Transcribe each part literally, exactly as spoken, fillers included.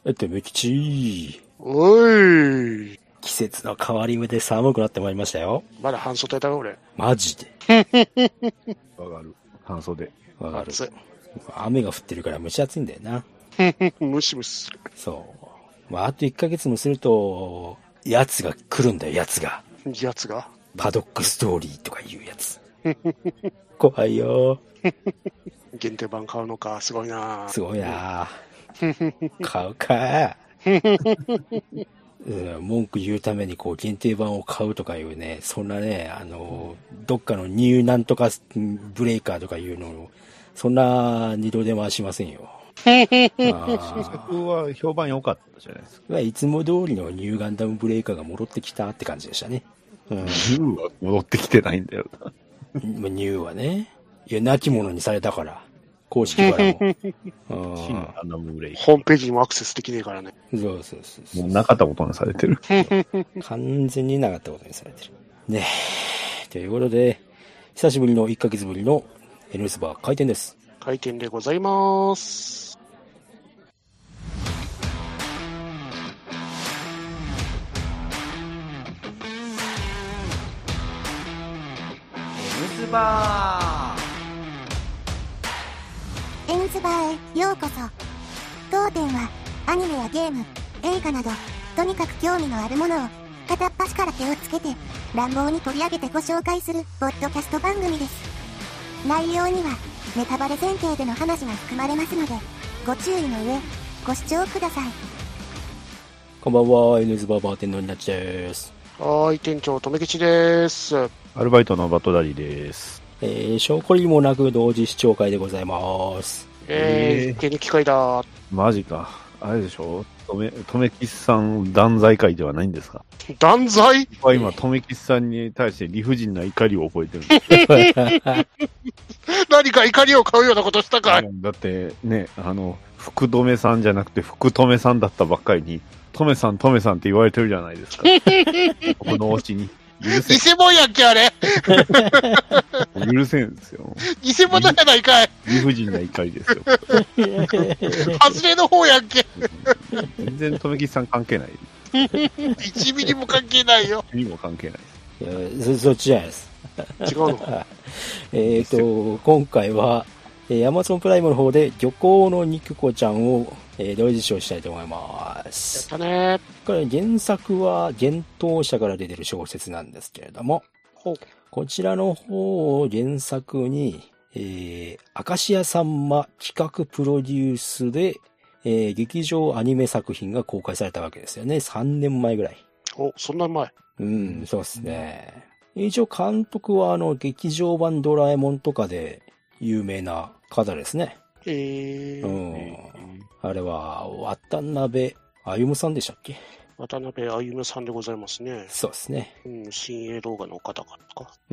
えっと、めきちおい。 季節の変わり目で寒くなってまいりましたよ。 まだ半袖だよ、俺。 マジで。 わかる。半袖。 わかる。 暑い。 雨が降ってるから蒸し暑いんだよな。 ムシムシする。 そう。まあ、あといっかげつもすると、やつが来るんだよ、やつが。 やつがパドックストーリーとかいうやつ。怖いよ。 限定版買うのか、すごいな。 すごいな。買うか。うん、文句言うためにこう限定版を買うとかいうね、そんなね、あの、どっかのニューなんとかブレイカーとかいうのを、そんな二度手回しませんよ。 新作は評判良かったじゃないですか。 いつも通りのニューガンダムブレイカーが戻ってきたって感じでしたね。うん、 ニューは戻ってきてないんだよな。 ニューはね、いや、亡き者にされたから、公式からも。 新ガンダムブレイカー。 ホームページにもアクセスできねえからね。 そうそうそうそう。 もうなかったことにされてる。 完全になかったことにされてる。ねえ。ということで、久しぶりのいっかげつぶりの エヌエス バー開店です。 開店でございます。 エヌエス バー エヌエス バーへようこそ。当店はアニメやゲーム、映画などとにかく興味のあるものを片っ端から手をつけて乱暴に取り上げてご紹介するポッドキャスト番組です。内容にはネタバレ前提での話が含まれますのでご注意の上ご視聴ください。 こんばんは、 エヌエス バーバーテンのになっちです。 はい、店長とめきちです。 アルバイトのバトダリです。 えー、証拠りもなく同時視聴会でございます。 えー、手抜き会だ。 マジか。あれでしょ、とめ、とめきちさん断罪会ではないんですか？ 断罪？ 僕は今、とめきちさんに対して理不尽な怒りを覚えてるんです。 何か怒りを買うようなことしたかい？ だってね、あの、福留さんじゃなくて福留さんだったばっかりに、とめさんとめさんって言われてるじゃないですか。僕の推しに。許せん。 偽物やんけ、あれ。 許せんですよ。 偽物じゃないかい。 理不尽な怒りですよ。 外れの方やんけ。 全然とめきちさん関係ない。 一ミリも関係ないよ。 にも関係ないです。いや、そ、そっちじゃないです。 違うのえっと、今回は、えー、Amazon プライムの方で漁港の肉子ちゃんを、えー、同時視聴したいと思います。 やったね。 これ原作は幻冬舎から出てる小説なんですけれども、 ほう。 こちらの方を原作に、えー、明石家さんま企画プロデュースで、えー、劇場アニメ作品が公開されたわけですよね。さんねんまえぐらい。 お、そんな前。 うん、そうですね。一応監督はあの劇場版ドラえもんとかで有名な方ですね。 えー、 うん。あれは渡辺歩さんでしたっけ？ 渡辺歩さんでございますね。 そうですね。 うん、新鋭動画の方か。 うん。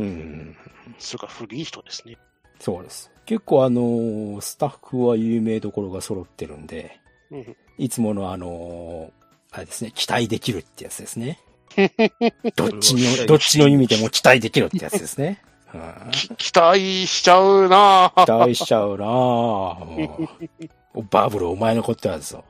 それから古い人ですね。 そうです。結構あの、スタッフは有名どころが揃ってるんで、 うん、 いつものあの、あれですね、期待できるってやつですね。どっちの、どっちの意味でも期待できるってやつですね。うん、 期待しちゃうなぁ。 期待しちゃうなぁ。もうバブルお前のことやぞ。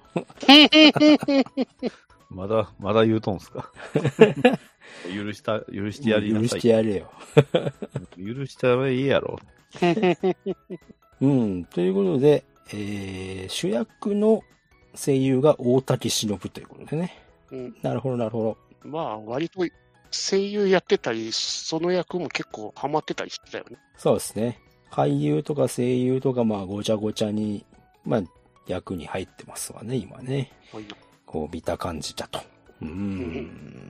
まだ、まだ言うとんすか？許した、許してやりなさい。 許してやれよ。 許したらいいやろ。 うん、ということで、えー、主役の声優が大竹しのぶということでね。 うん、 なるほど、なるほど。 まあ、割と声優やってたり、その役も結構ハマってたりしてたよね。 そうですね。俳優とか声優とか、まあ、ごちゃごちゃに、まあ、役に入ってますわね、今ね。 はい、 こう見た感じだと。うーん。うん、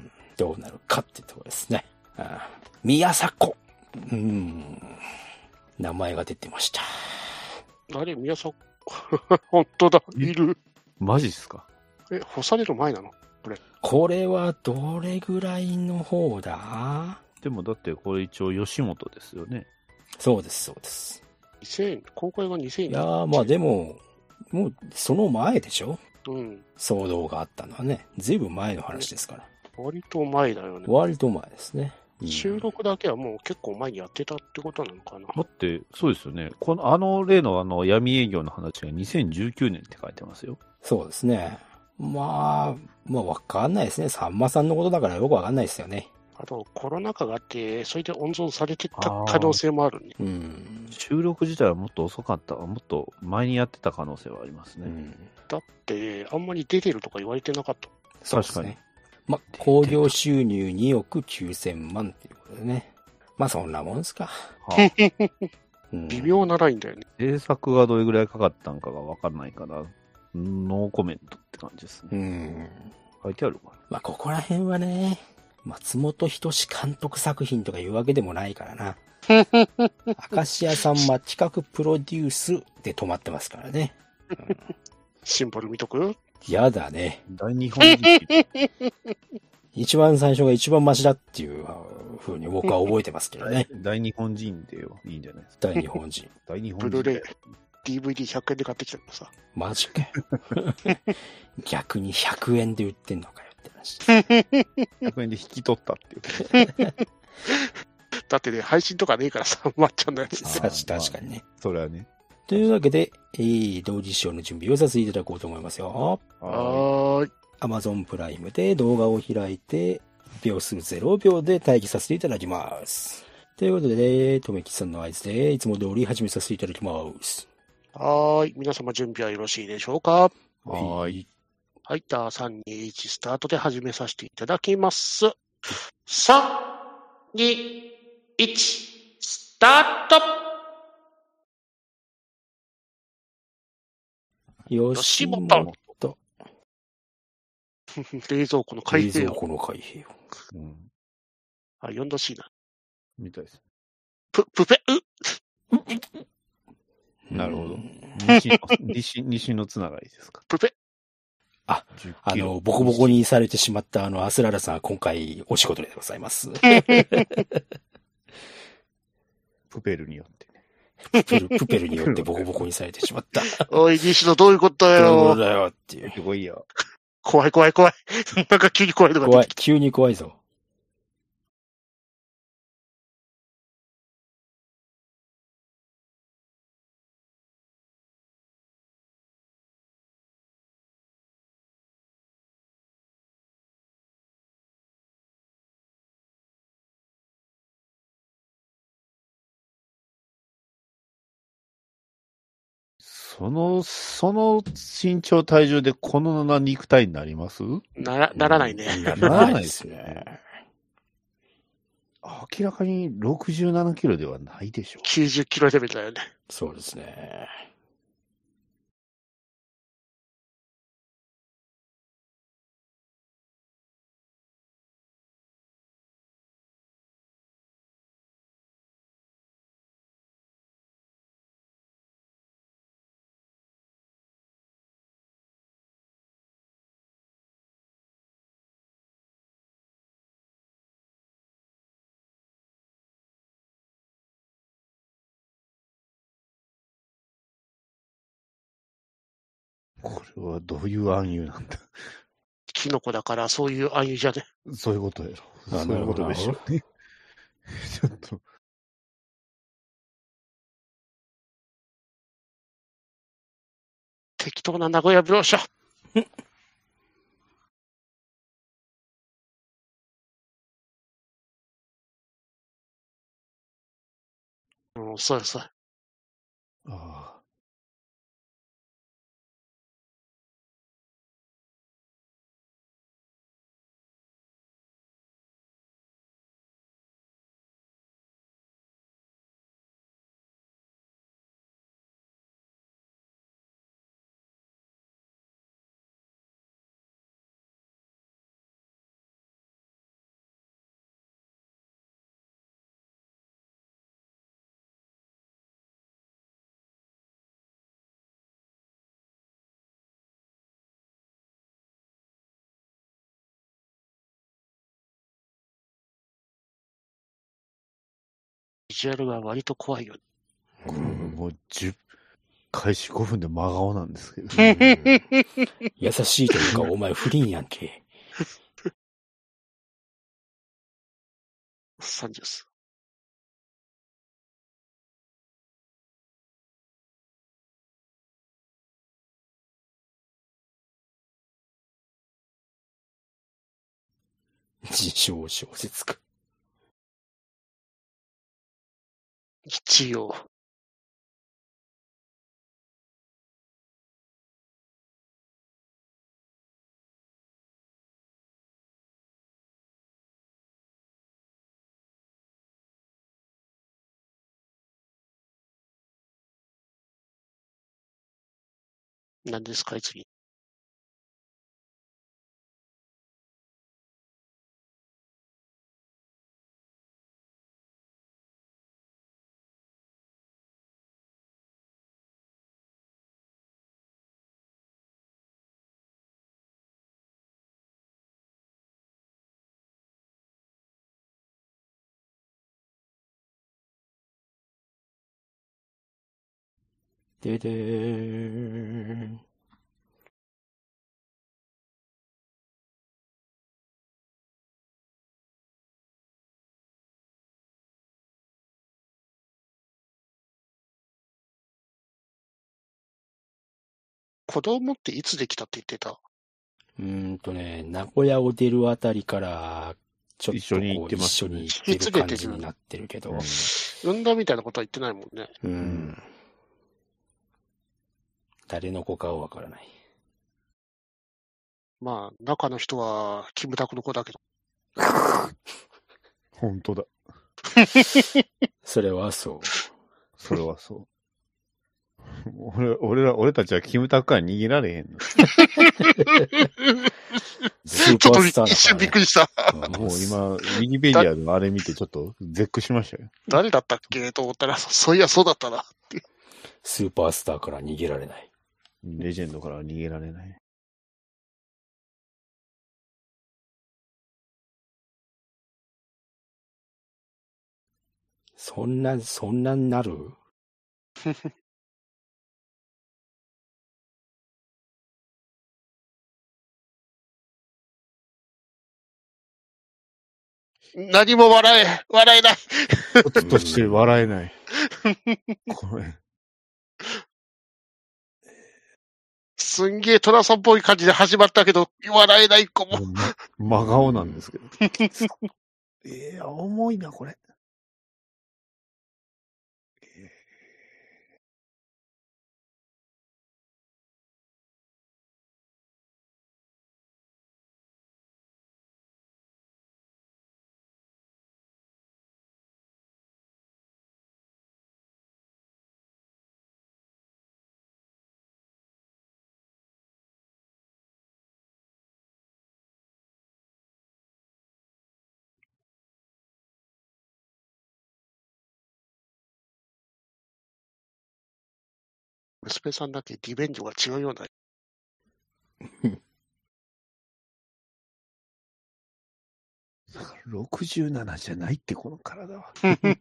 どうなるかってところですね。ああ、宮迫。うん。名前が出てました。 あれ、宮迫。本当だ、いる。 マジっすか？ え、干される前なのこれ。 これはどれぐらいの方だ？ でもだってこれ一応吉本ですよね。 そうです、そうです。 にせん、公開がにせん。 いやー、まあでも、もうその前でしょ？ うん。 騒動があったのはね。ずいぶん前の話ですから。 割と前だよね。 割と前ですね。 うん、収録だけはもう結構前にやってたってことなのかな。 だって、そうですよね。この、あの例のあの闇営業の話がにせんじゅうきゅうねんって書いてますよ。 そうですね。 まあ、まあわかんないですね。さんまさんのことだからよくわかんないですよね。 あと、コロナ禍があって、それで温存されてたあー可能性もあるね。 うん。 収録自体はもっと遅かった、もっと前にやってた可能性はありますね。 うん。 だって、あんまり出てるとか言われてなかった。 そうです確かね。まあ、興行収入におくきゅうせんまんっていうことでね。まあそんなもんすか。 はあ、 うん、 微妙なラインだよね。 制作がどれぐらいかかったんかがわかんないから、ノーコメントって感じですうね。 ん。 書いてあるかまあここら辺はね、松本人志監督作品とかいうわけでもないからな。明石家さんま企画プロデュースで止まってますからね。 シンボル見とくやだね。 な。大日本人一番最初が一番マシだっていう風に僕は覚えてますけどね。 大日本人でよ、いいんじゃないですか。 大日本人。 大日本人。 ブルーレイ、ディーブイディーひゃく 円で買ってきたのさ。 マジかよ。逆にひゃくえんで売ってんのかよって話。 ひゃくえんで引き取ったっていう。 だってね、配信とかねえからさ、まっちゃんのやつ。 さ確かにね。 それはね。 というわけで、えー、同時視聴の準備をさせていただこうと思いますよ。 ははーい。 Amazon プライムで動画を開いて、秒数ぜろびょうで待機させていただきます。ということでね、とめきさんの合図で、いつも通り始めさせていただきます。 はーい。皆様準備はよろしいでしょうか？ い。はーい。 はい。じゃあ、さん、に、いち、スタートで始めさせていただきます。さん、に、いち、スタート。 吉本本。 冷蔵庫の開閉を。 冷蔵庫の開閉を。 うん。 あ、よん度 C な。 みたいです。 ぷ、ぷぺ、う、 なるほどうん西の、西、西のつながりですか。 ぷぺ。 あ、 じゅっあキロの、ボコボコにされてしまったあの、アスララさんは今回お仕事でございます。 プペルによってね。 プペル、プペルによってボコボコにされてしまった。 おい、西野どういうことだどういうことよ。 だよっていう。 すごいよ。 怖い怖い怖い。なんか急に怖いのが出怖いてき。た。 急に怖いぞ。 その、その身長体重でこのな肉体になりますなら、ならないね。 なならないでですすねね。明らかにろくじゅうななキロではないでしょきゅうじゅっキロレベルだよね。 そうですね。 う。これはどういう暗喩なんだ。 キノコだからそういう暗喩じゃね。 そういうことやろ。 あそういうことでしょうね。ちょっと。 適当な名古屋描写。うん、そうそう。 ああ。 ビジュアルが割と怖いよ。 これもうじゅう、開始ごふんで真顔なんですけど。 優しいというか、お前不倫やんけ。 さんじゅっす。 自称小説家。 一応。何ですか、次。 ででーん。 子供っていつできたって言ってた？ うーんとね、名古屋を出るあたりから、ちょっ一緒にとこう行ってますね一緒に行ってる感じになってるけど。 産んだみたいなことは言ってないもんね。 うん。 ん誰の子かはわからない。 まあ、中の人は、キムタクの子だけど。 本当だ。 それはそう。 それはそう。俺、俺ら、俺たちはキムタクから逃げられへんの。 スーちょっとパースター一瞬びっだくりした。 からね。 もう今、ウィキペディアのあれ見てちょっと絶句しましたよ。 誰だったっけと思ったら、そういや、そうだったな。 スーパースターから逃げられない。 レジェンドからは逃げられない。 そんな、そんなになる？ 何も笑え、笑えない。 ふつとして笑えない。これ。 すんげえトラさんっぽい感じで始まったけど、笑えない子も。 ま、真顔なんですけど。ええー、重いな、これ。 娘さんだけリベンジが違うような。 ろくじゅうななじゃないって、この体は。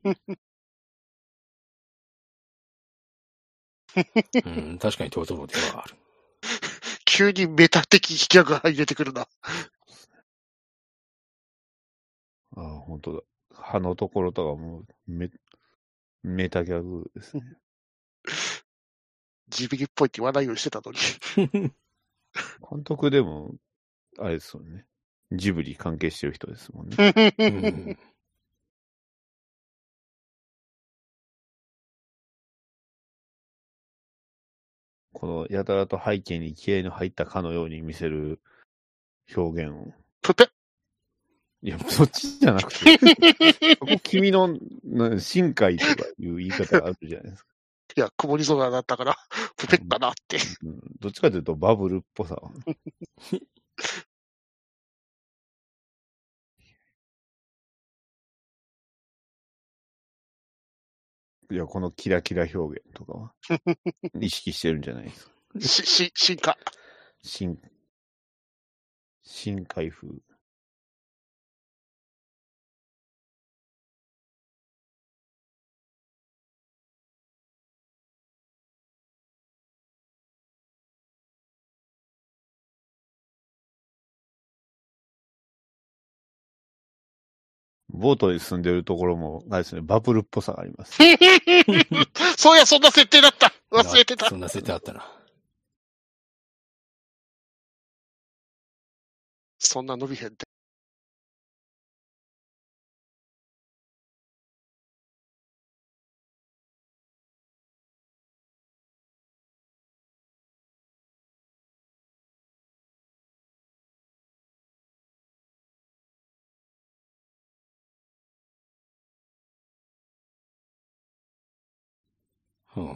うん、確かにトトロではある。 急にメタ的ギャグ入れてくるな。 ああ、本当だ。歯のところとかもうメ、メタギャグですね。 ジビリっぽいって言わないようにしてたのに。 監督でも、あれですよね。ジブリ関係してる人ですもんね。 うん、 このやたらと背景に気合の入ったかのように見せる表現を。 プペいや、そっちじゃなくて、そこ君のな深海とかいう言い方があるじゃないですか。 いや、曇り空だったから、プペッかなって。 うん、どっちかというとバブルっぽさ。いや、このキラキラ表現とかは意識してるんじゃないですか。 し、し、進化。 深、深海風。ボートに住んでるところも、あれですね、バブルっぽさがあります。 そうや、そんな設定だった。忘れてた。 そんな設定あったな。 そんな伸びへんって。 うん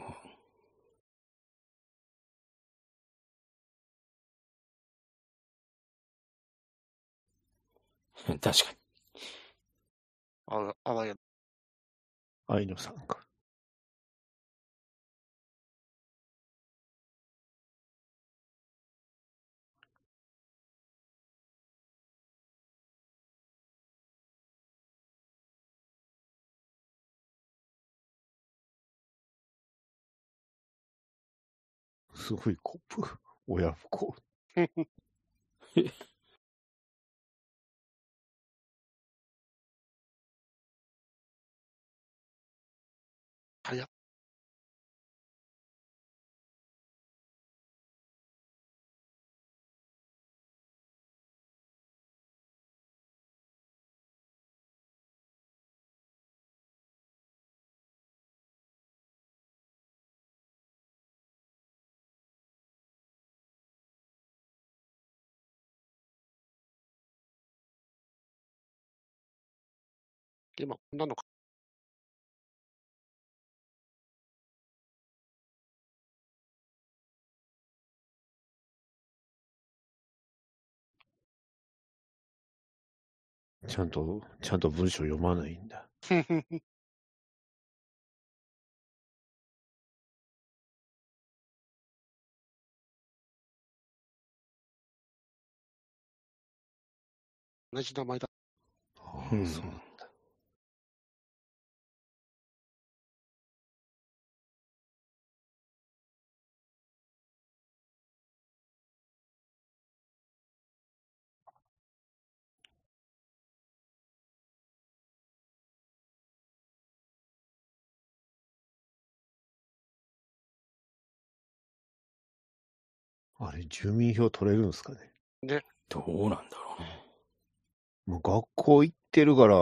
確かに。 ああわや。 愛のさんか。すごいコップ。親不孝。 早っ。今、こんなのか。 ちゃんと、ちゃんと文章読まないんだ。 同じ名前だ。 ああ、 うんそうなんだ。あれ、住民票取れるんですかね。 ね。 どうなんだろうね。 もう学校行ってるから、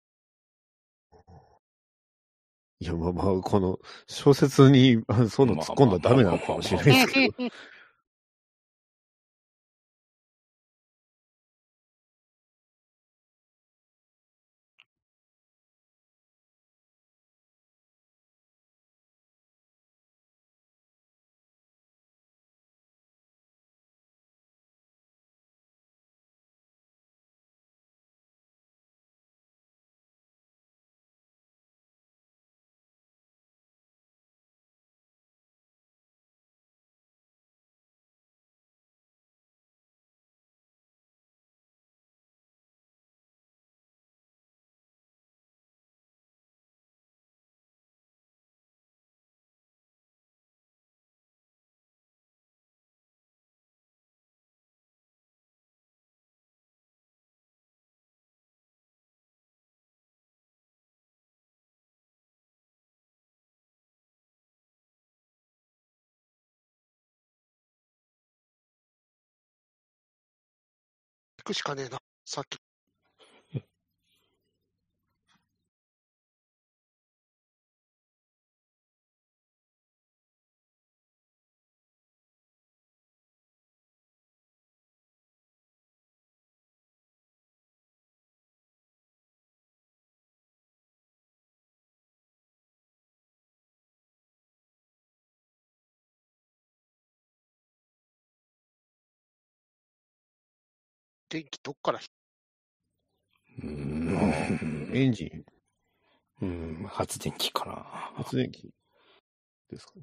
いや、まあまあ、この小説にあそういうの突っ込んだらダメなのかもしれないですけど。 行くしかねえな。さっき。電気どっから引うーん。 エンジン、 うん、発電機かな。 発電機ですかね。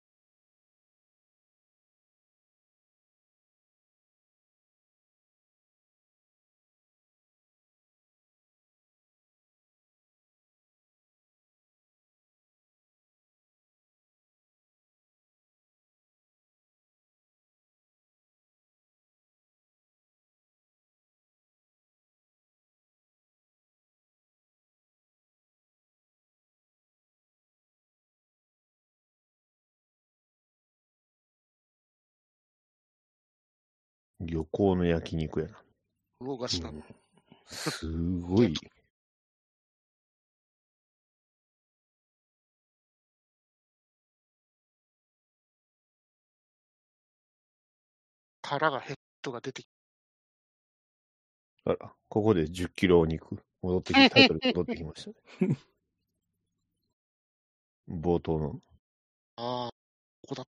漁港の焼肉やな。 魚がしな。 うんすごい。 殻がヘッドが出てきあら、ここでじゅっキロお肉。戻ってき、タイトル戻ってきましたね。冒頭の。 ああ、ここだ。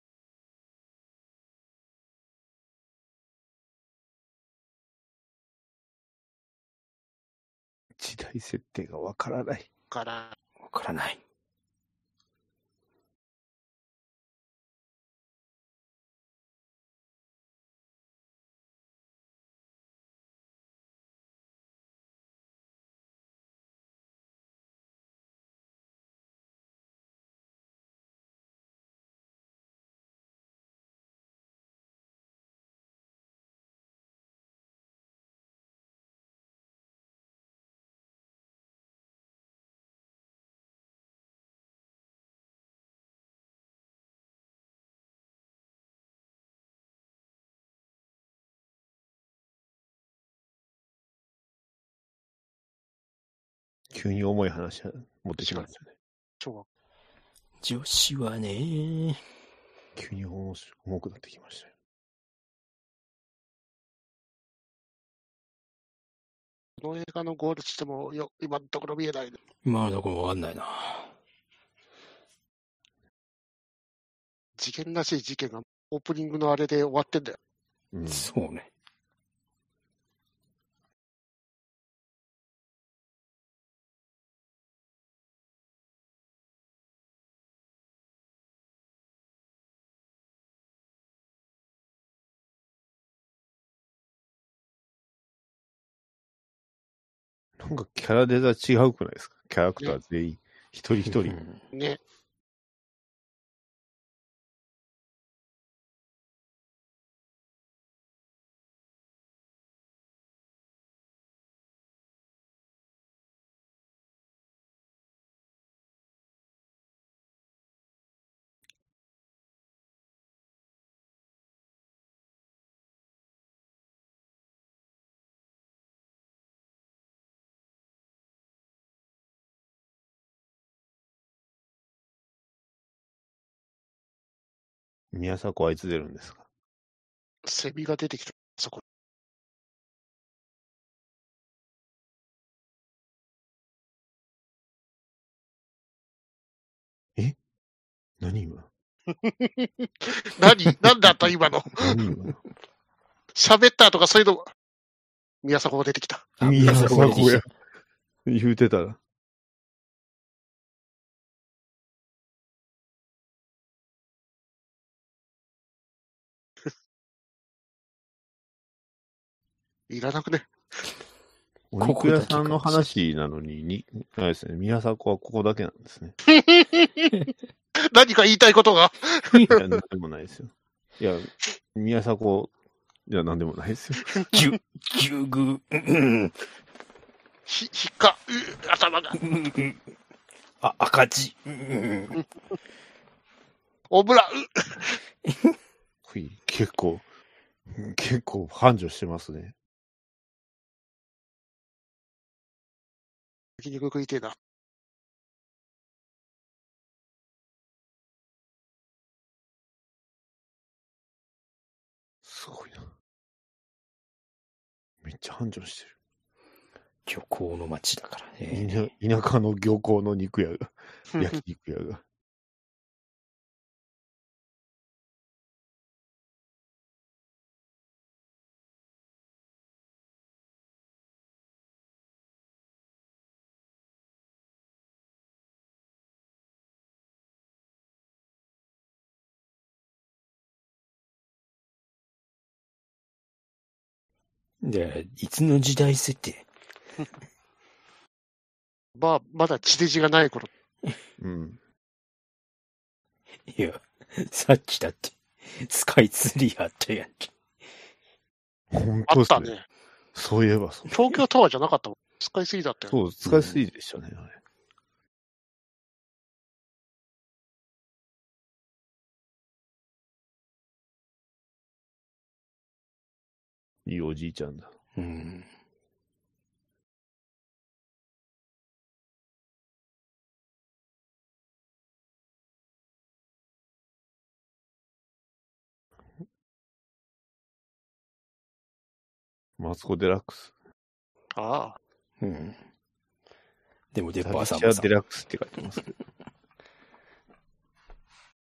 時代設定がわからない。 から、 わからない。 急に重い話持ってきましたね。 小学女子はね、 急に重し重くなってきましたよ。 この映画のゴール地点もよ今のところ見えないね。 今のところわかんないな。 事件らしい事件がオープニングのあれで終わってんだよ。 うん。 そうね。 なんかキャラデザ違うくないですか？キャラクター全員、一人一人。 うんね。 宮迫はいつ出るんですか？ セミが出てきた。そこ。 え何今何何だった今の。 何今喋ったとかそういうの。宮迫が出てきた。 あ宮迫が出てきたや。言うてたら。 いらなくね。 お肉屋さんの話なのに、に、あれですね、宮迫はここだけなんですね。 何か言いたいことが。 いや、なんでもないですよ。いや、宮迫、いや、なんでもないですよ。 ぎゅ、ぎゅぐ、うんひ、ひっか、う、頭が。 うんあ、赤字。うんオブラ、う。 ほい結構、結構繁盛してますね。 焼肉食いてえな。 すごいな。めっちゃ繁盛して漁港の町だからる。 ね。 田田舎の漁港の肉屋が、焼肉屋が。 で、いつの時代設定？ まあ、まだ地デジがない頃。 うん。 いや、さっきだって、スカイツリーあったやんけ。 本あ当ですね。 ったね。 そういえばそう。 東京タワーじゃなかったもん。スカイツリーだったよ。 そう、使いすぎでしたね、あれ。いいおじいちゃんだ。 うん。 マツコ・デラックス。 ああ。 うん。でも、デッパーザビチャ・さんもさデ、ラックスって書いてますけど。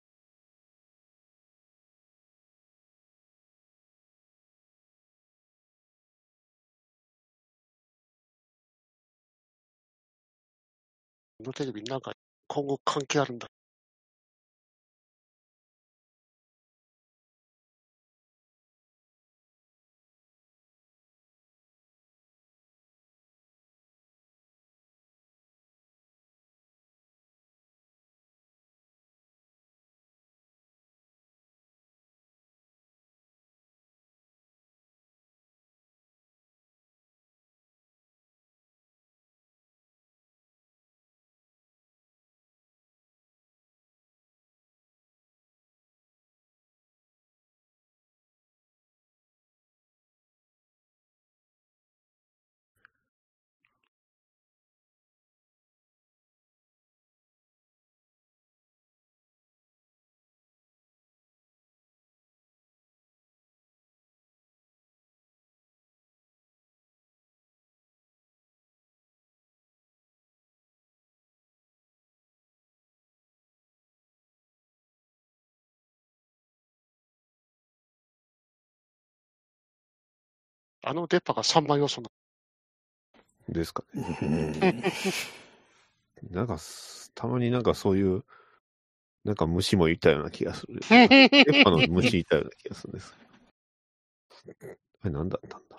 のテレビなんか今後関係あるんだ。あの電波がさんばい要素なですかね。 うんなんか、たまになんかそういう、なんか虫もいたような気がする。電波の虫いたような気がするんですけど。あれ何だったんだろ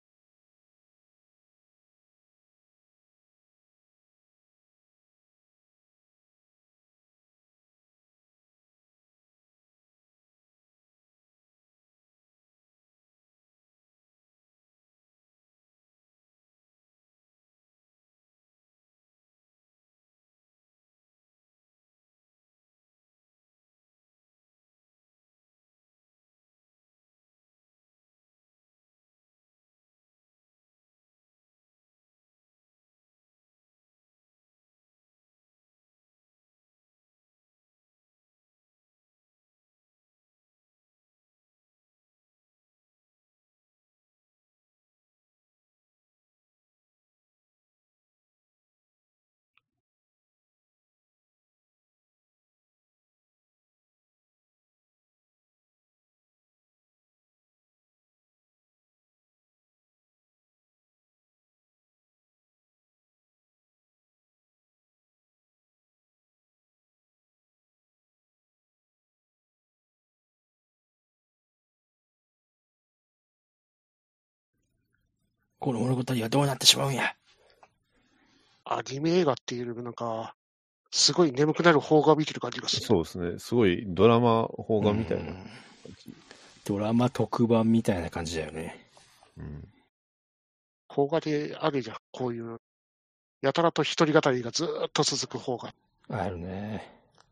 この物語はどうなってしまうんや。 アニメ映画っていうよりもなんか、すごい眠くなる邦画を見てる感じがすう。 る。 そうですね。すごいドラマ、邦画みたいなうん感じ。 ドラマ特番みたいな感じだよね。 うん。 邦画であるじゃん、こういう、やたらと一人語りがずーっと続く邦画。 あるね。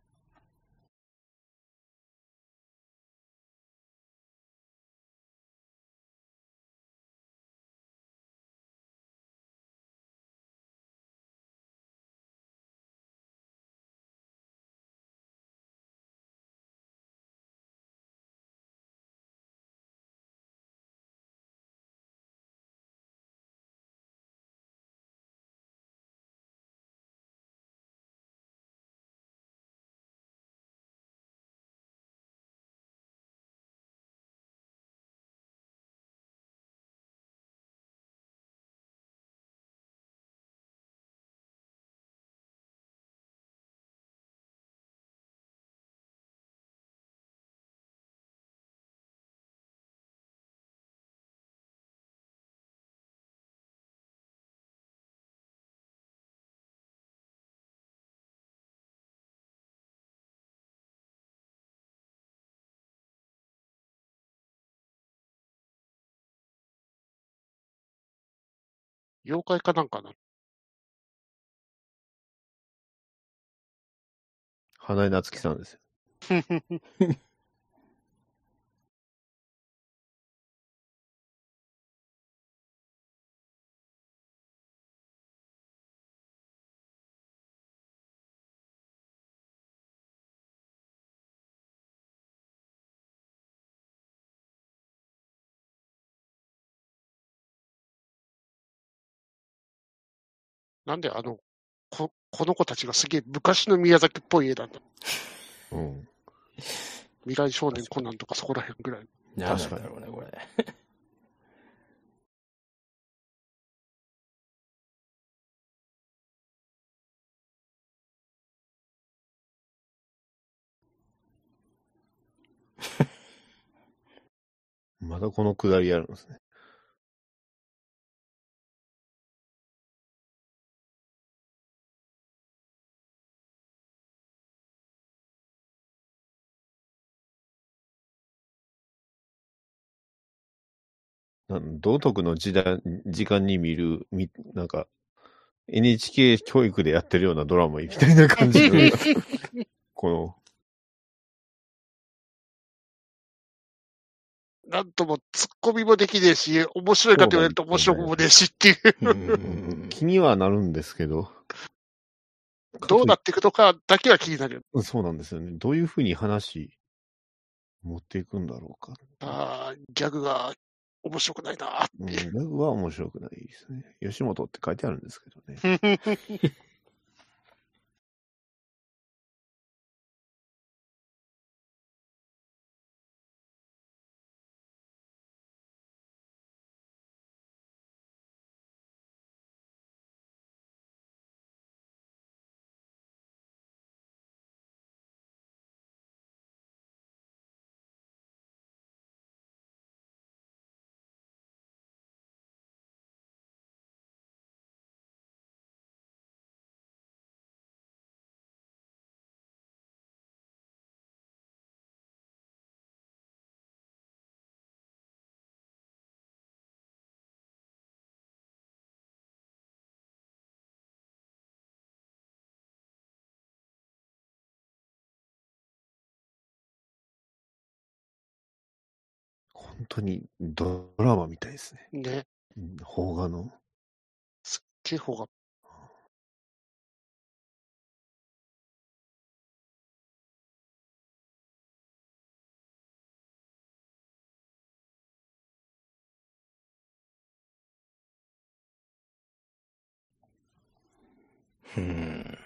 妖怪かなんかな。 花江夏樹さんですよ。 なんであの、こ、この子たちがすげえ昔の宮崎っぽい絵なんだ。 うん。 未来少年コナンとかそこら辺ぐらい。 何なんだろうね、これ。 まだこのくだりやるんですね。なん道徳の時代、時間に見る、みなんか、エヌエイチケー 教育でやってるようなドラマみたいな感じの、この、 なんとも突っ込みもできねえし、面白いかと言われると面白くもねえしっていう。 うん気にはなるんですけど、 どうなっていくのかだけは気になる。 そうなんですよね。どういうふうに話、持っていくんだろうか。 ああ、ギャグが面白くないなうん、ギャグは面白くないですね。吉本って書いてあるんですけどね。 ー。 本当にドラマみたいですね。 ね、 うん邦画の。 すっげえ方が。 うん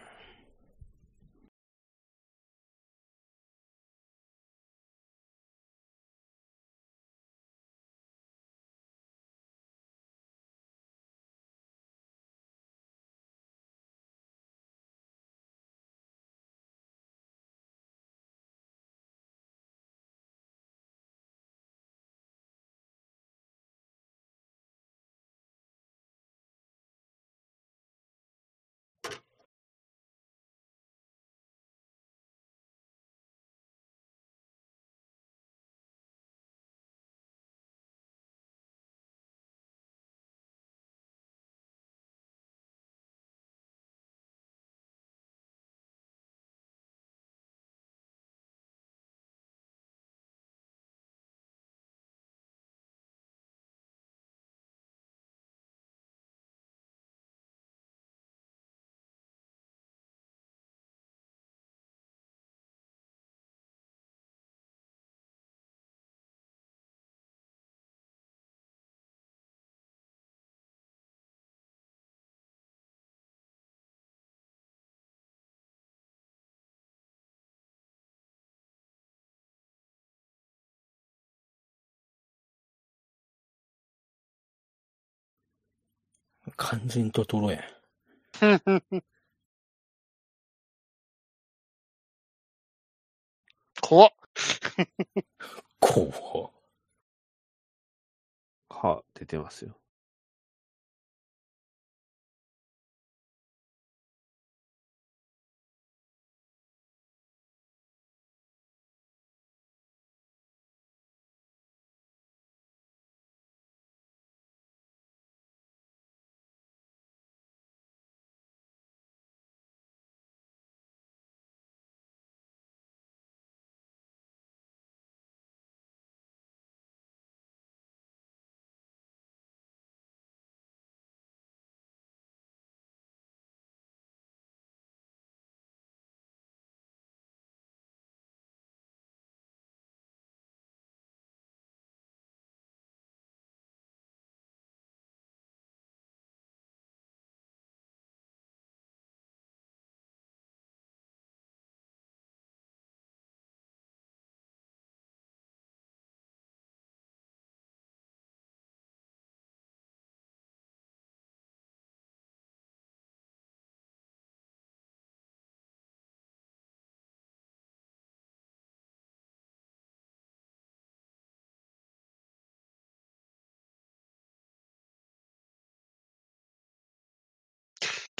完全とトロやん。 怖っ。 こ歯出てますよ。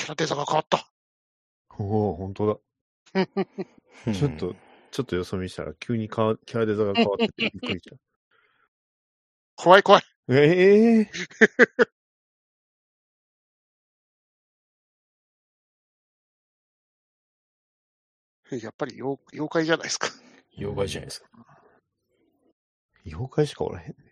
ャラデザが変わった。 おお、本当だ。ちょっと、ちょっとよそ見したら急にかキャラデザが変わっててびっくりした。 怖い怖い。 ええー、やっぱり妖妖怪じゃないですか。 妖怪じゃないですか。 妖怪しかおらへんね。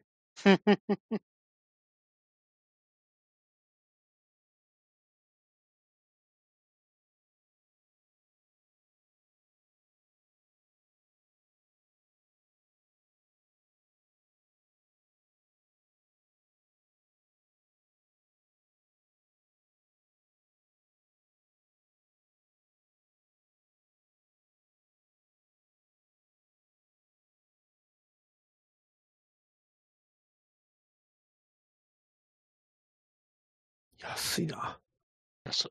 安いな。 安い。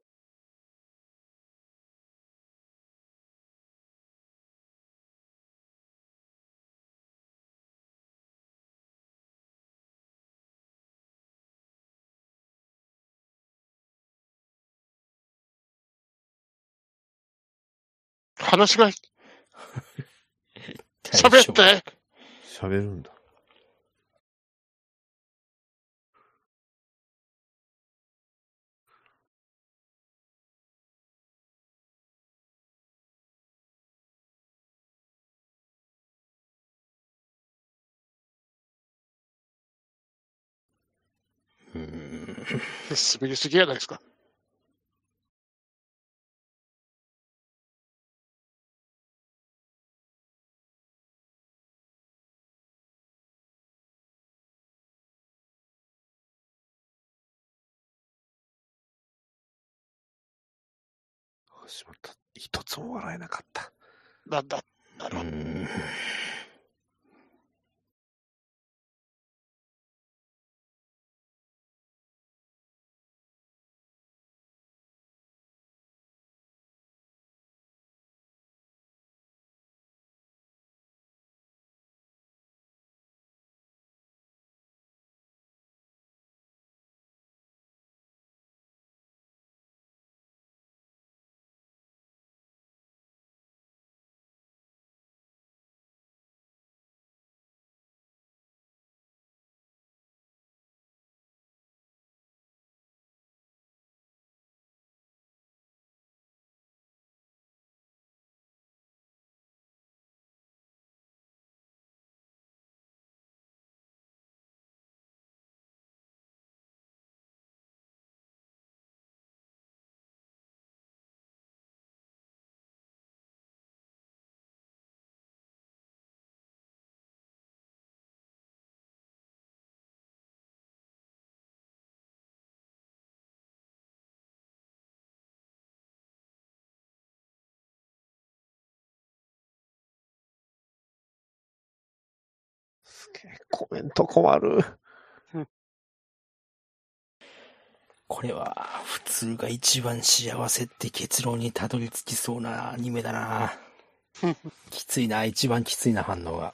話が喋って。 喋るんだ。 うーん。 滑りすぎやないですか。 しまった。一つも笑えなかった。 なんだ、なるほど。 すげえ、コメント困る。 これは、普通が一番幸せって結論にたどり着きそうなアニメだな。きついな、一番きついな、反応が。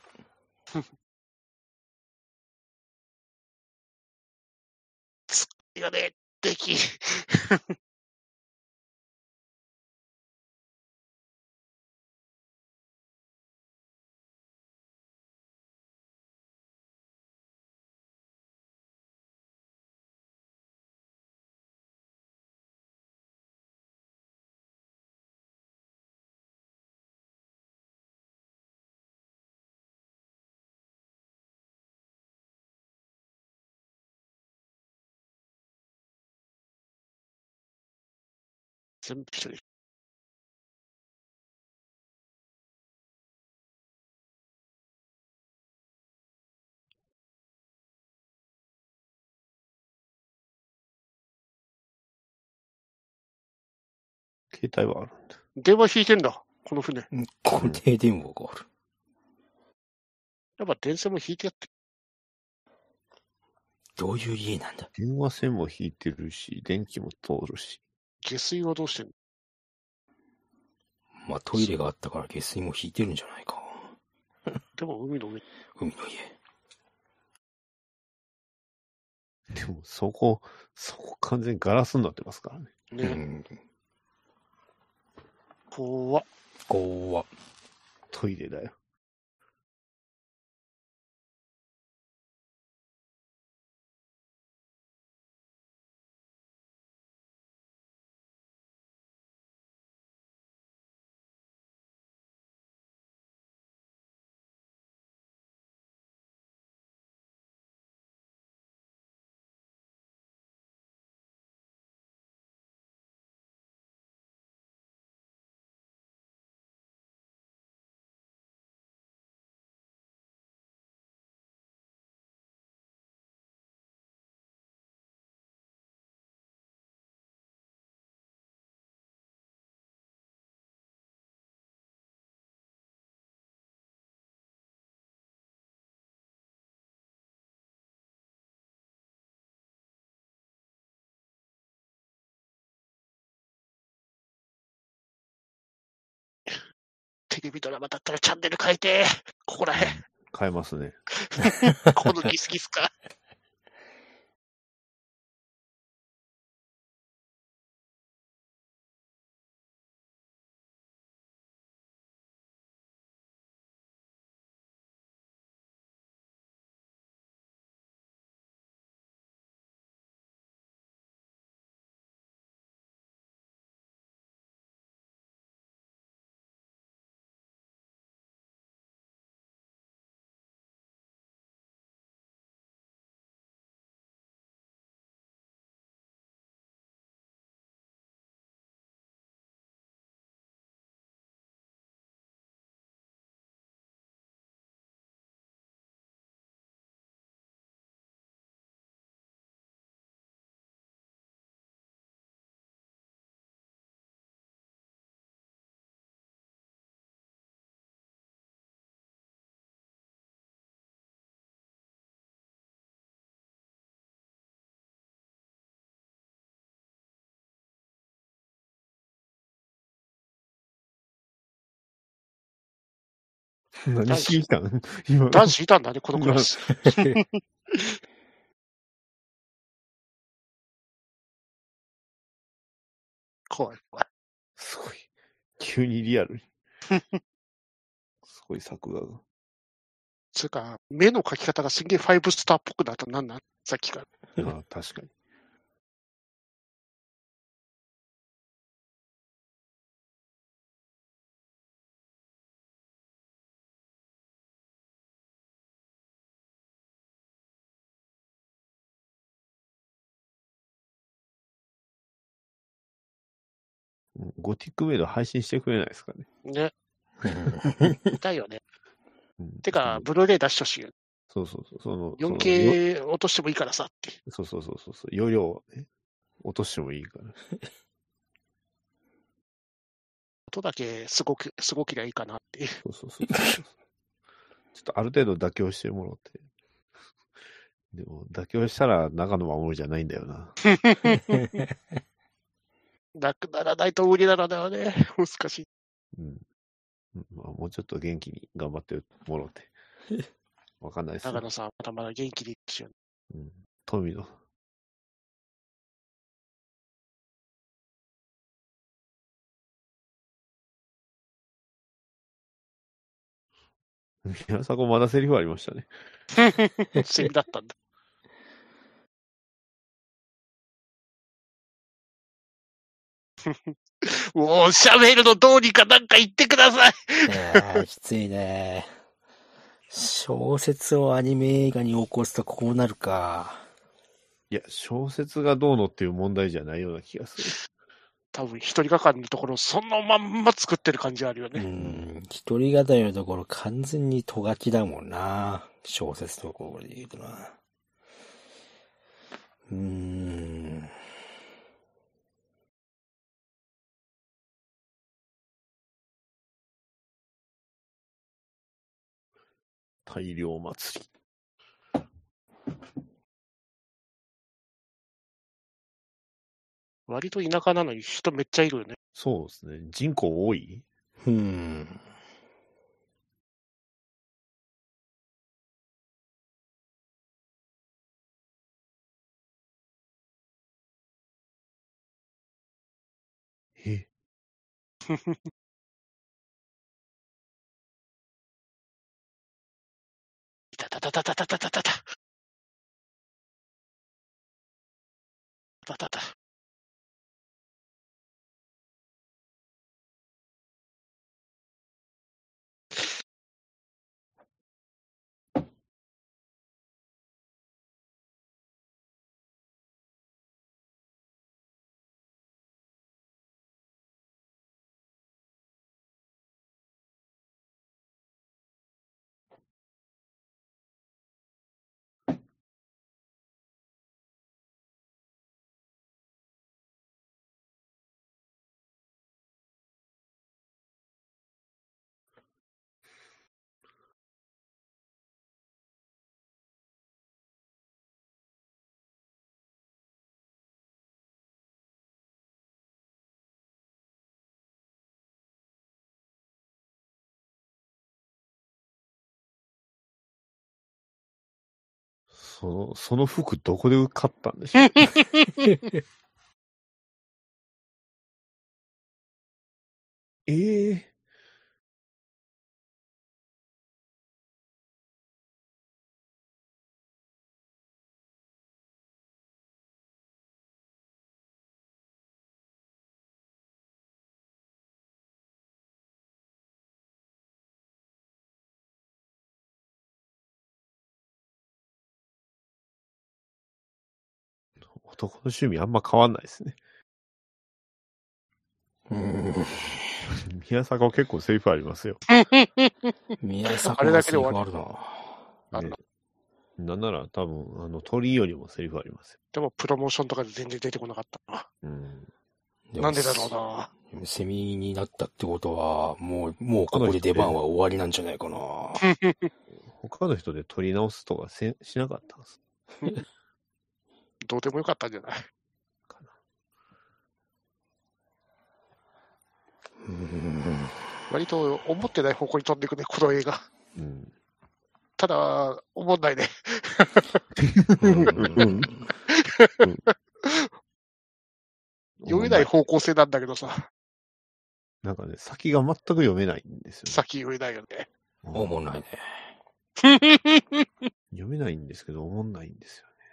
いやね、でき。全部一人。 携帯はあるんだ。 電話引いてんだ、この船。 固定電話がある。 やっぱ電線も引いてやって。 どういう家なんだ。 電話線も引いてるし、電気も通るし。 下水はどうしてんの？ まあトイレがあったから下水も引いてるんじゃないか。 でも海の上。 海の家。 でもうそこ、そこ完全にガラスになってますからね。 うね。 ん。 怖っ。 怖っ。 トイレだよ。 テレビドラマだったらチャンネル変えて、ここらへん。 変えますね。 このギスギスか。 何しに来たの今。 男子いたんだね、このクラス。怖い怖い。 すごい。急にリアルに。すごい作画が。 つうか、目の描き方がすげえファイブスターっぽくなった。なんなんさっきから。 ああ、確かに。ゴティックメイド配信してくれないですかね。 ね。痛いよね。 うん、 てか、ブルーレイ出してほしいよ。 そうそうそう。そのよんケー 落としてもいいからさって。 そうそうそうそう。容量をね、落としてもいいから。 音だけすごく、すごきりゃいいかなっていう。 そうそうそうそう。ちょっとある程度妥協してもらって。でも、妥協したら中の守りじゃないんだよな。 なくならないと無理なのだよね。難しい。 うん。まあ、もうちょっと元気に頑張ってもらって。わかんないですよ。 長野さん、まだまだ元気でいいですよね。 うん。富野。宮迫まだセリフありましたね。 セミだったんだ。もう、シャベルのどうにかなんか言ってください。 いやー、きついね。小説をアニメ映画に起こすとこうなるか。 いや、小説がどうのっていう問題じゃないような気がする。 多分、一人がかりのところ、そのまんま作ってる感じあるようね。 ん。一人語りのところ完全にとがきだもんな。小説のところで言うとな。うーん。 大量祭り。 割と田舎なのに人めっちゃいるよね。 そうですね。人口多い？ うん。 え、 いたたたたたたたたたた。たたた。 その、その服どこで買ったんでしょう。ええ男の趣味あんま変わんないですね。 うん。 宮坂は結構セリフありますよ。 宮坂はセリフあるな。 あのね、なんなら多分、あの、鳥よりもセリフありますでもプロモーションとかで全然出てこなかったな。 よ。うん。 もなんでだろうな。 セミになったってことは、もう、もうここで出番は終わりなんじゃないかな。 他の人で撮り直すとかせしなかったんですどうでもよかったんじゃない。 かな。 うん割と思ってない方向に飛んでいくね、この映画。 うん。 ただ、思んないね。 うんうん読めない方向性なんだけどさ、 なんかね、先が全く読めないんですよね。 先読めないよね。 おもんないね。 読めないんですけど、思んないんですよね。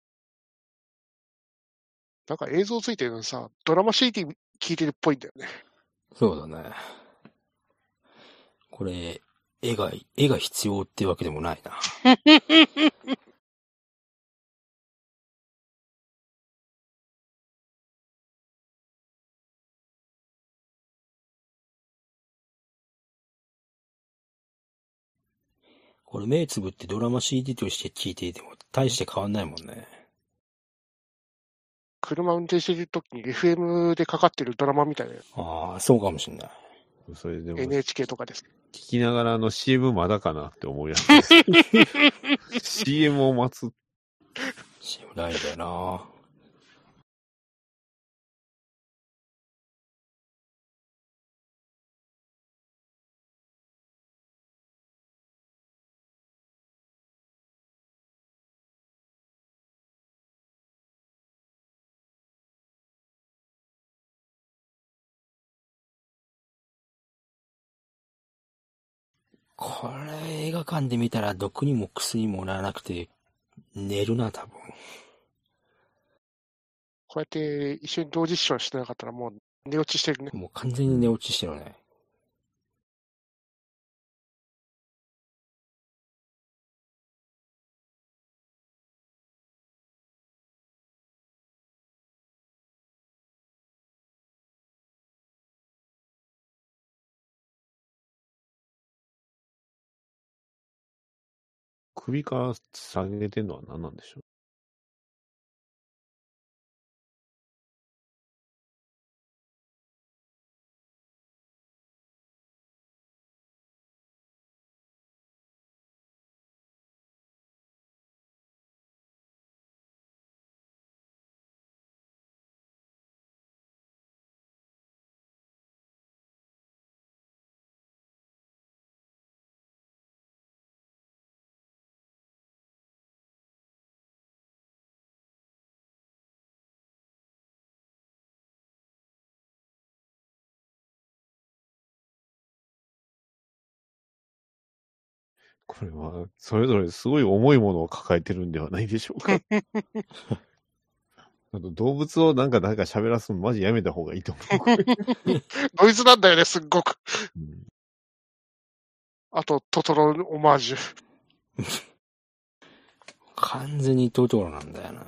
なんか映像ついてるのさ、ドラマ シーディー 聞いてるっぽいんだよね。 そうだね。これ、絵が、絵が必要ってわけでもないな。これ目つぶってドラマ シーディー として聞いていても大して変わんないもんね。 車運転してる時に エフエム でかかってるドラマみたいなああ、そうかもしんない。 それでも、 エヌエイチケー とかです。 聞きながらあの シーエム まだかなって思うやつです。シーエム を待つ。 シーエムないんだよな。これ映画館で見たら毒にも薬にもならなくて寝るな、多分。 こうやって一緒に同時視聴してなかったらもう寝落ちしてるね。 もう完全に寝落ちしてるね。 首から下げてるのは何なんでしょう。 これは、それぞれすごい重いものを抱えてるんではないでしょうか。あと動物をなんか誰か喋らすのマジやめた方がいいと思う。 ノイズなんだよね、すっごく。 うん、 あと、トトロオマージュ。 完全にトトロなんだよな。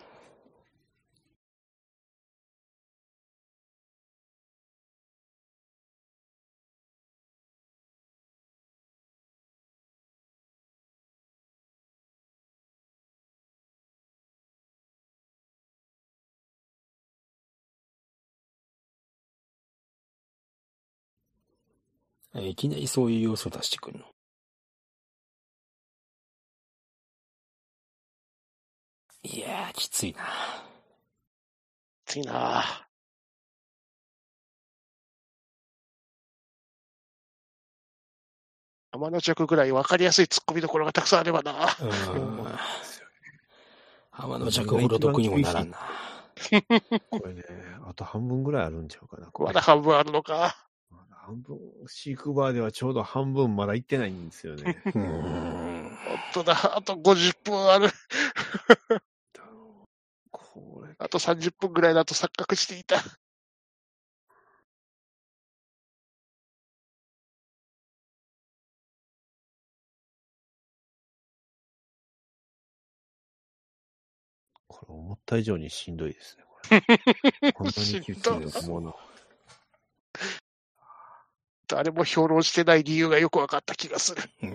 いきなりそういう要素を出してくるの。いやー、きついな。 きついな。天の弱ぐらい分かりやすい突っ込みどころがたくさんあればな。 うん。天の弱ほど得にもならんな。 これね、あと半分ぐらいあるんちゃうかな。 まだ半分あるのか。 まだ半分、飼育バーではちょうど半分まだ行ってないんですよね。 うん。 本当だ、あとごじゅっぷんある。 これ、 あとさんじゅっぷんぐらいだと錯覚していた。 これ思った以上にしんどいですね。これこんなにきついしんどいのと思うな。 誰も評論してない理由がよく分かった気がする。 うん。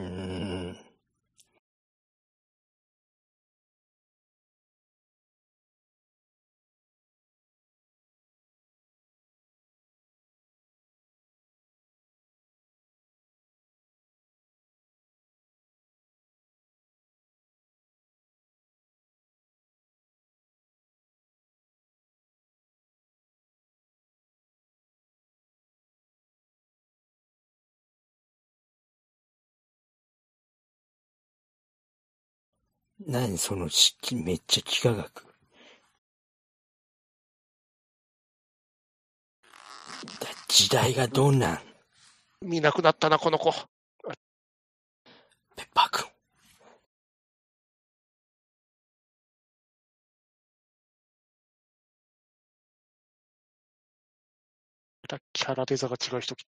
何そのしめっちゃ幾何学。時代がどんなん。 見なくなったな、この子。 ペッパーくん。 キャラデザが違う人。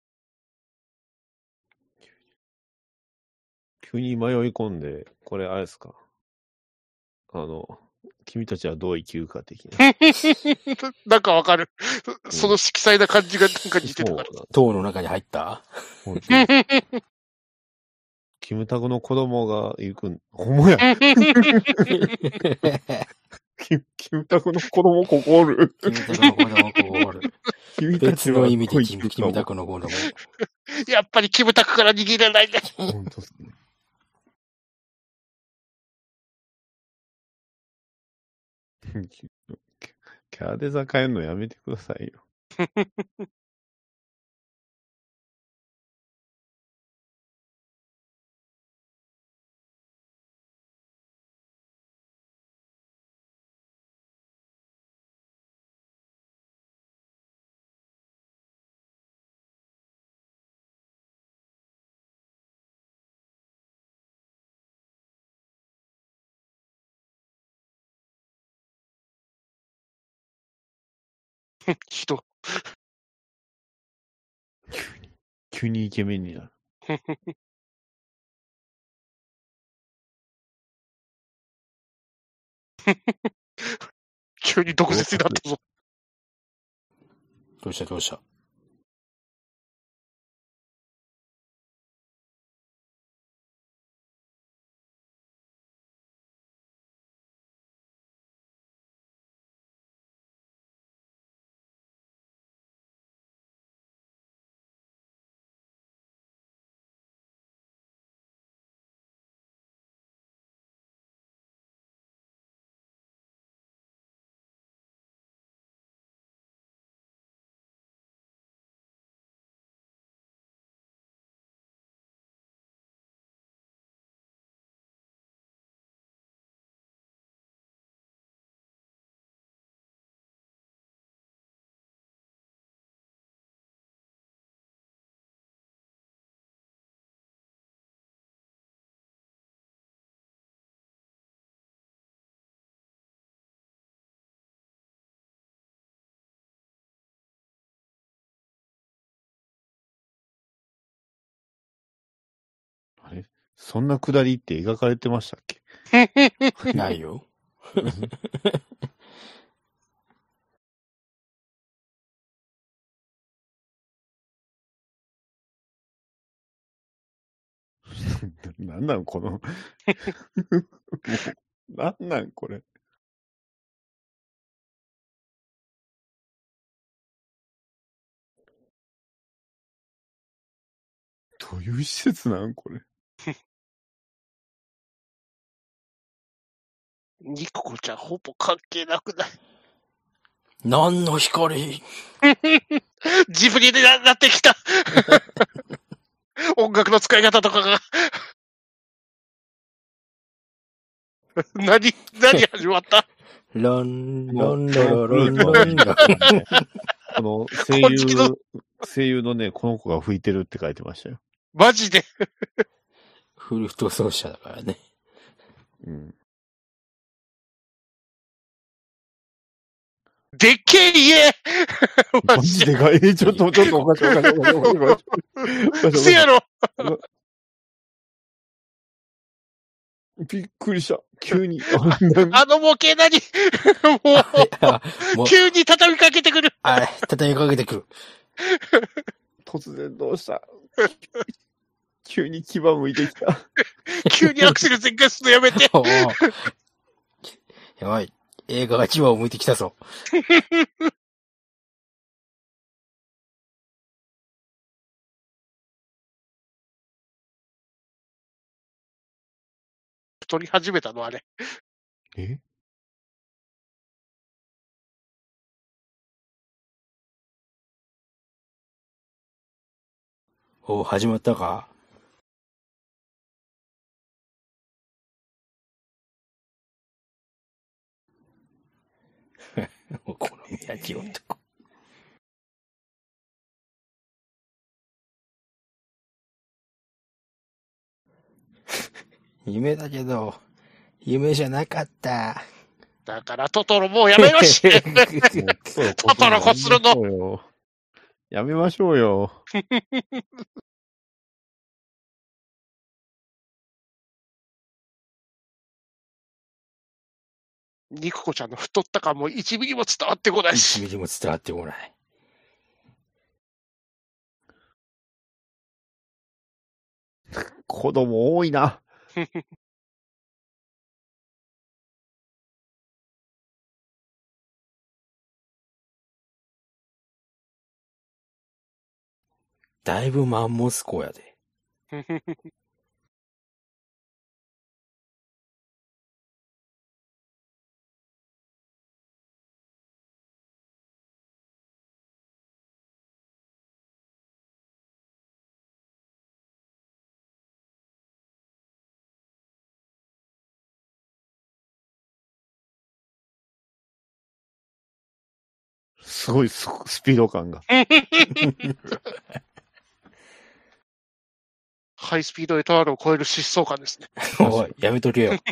急に迷い込んで、これあれですか。あの、君たちはどう生きるか的な。 なんかわかる。その色彩な感じがなんか似てたから。 塔の中に入った？ 本当にキムタクの子供が行くん、ほんまや。キキムタクの子供ここおる。 キムタクの子供ここおる。 君たちは別の意味でキムどう生きるかキムタクの子供。 やっぱりキムタクから逃げられないんだ。 本当ですね。キャラデザ変えるのやめてくださいよ。 人。 急に、急にイケメンになる。 急に毒舌になったぞ。 どうしたどうしたそんなくだりって描かれてましたっけ？ ないよ。 なんなんこの。もうなんなんこれ。どういう施設なんこれ。 ニココちゃんほぼ関係なくない？ 何の光？ ジブリにななってきた。音楽の使い方とかが。何、何始まったロン、ロン、ロロロン、ロン、ロン。 この声こっちの優、声優のね、この子が吹いてるって書いてましたよ。 マジで。 フルート奏者だからね。 うん。 でっけえ家マジでかい。えちょっと、ちょっとおかしいおかしいおかしいおかしいおかしいおかしい。 せやろ。 びっくりした。急に。 あの模型何もう、急に畳みかけてくる。 あれ、畳みかけてくる。 突然どうした急に牙向いてきた。 急にアクセル全開するのやめて。 やばい。映画が牙を向いてきたぞ。 撮り始めたのあれ。 えお、始まったか。お好み焼き男。夢だけど、夢じゃなかった。 だからトトロもうやめろし。トトロこするの。 やめましょうよ。 ニココちゃんの太った感もいちミリも伝わってこないし。 いちミリも伝わってこない。 子供多いな。 だいぶマンモス校やで。 すごいススピード感が。 ハイスピードエトワールを超える疾走感ですね。 おい、やめとけよ。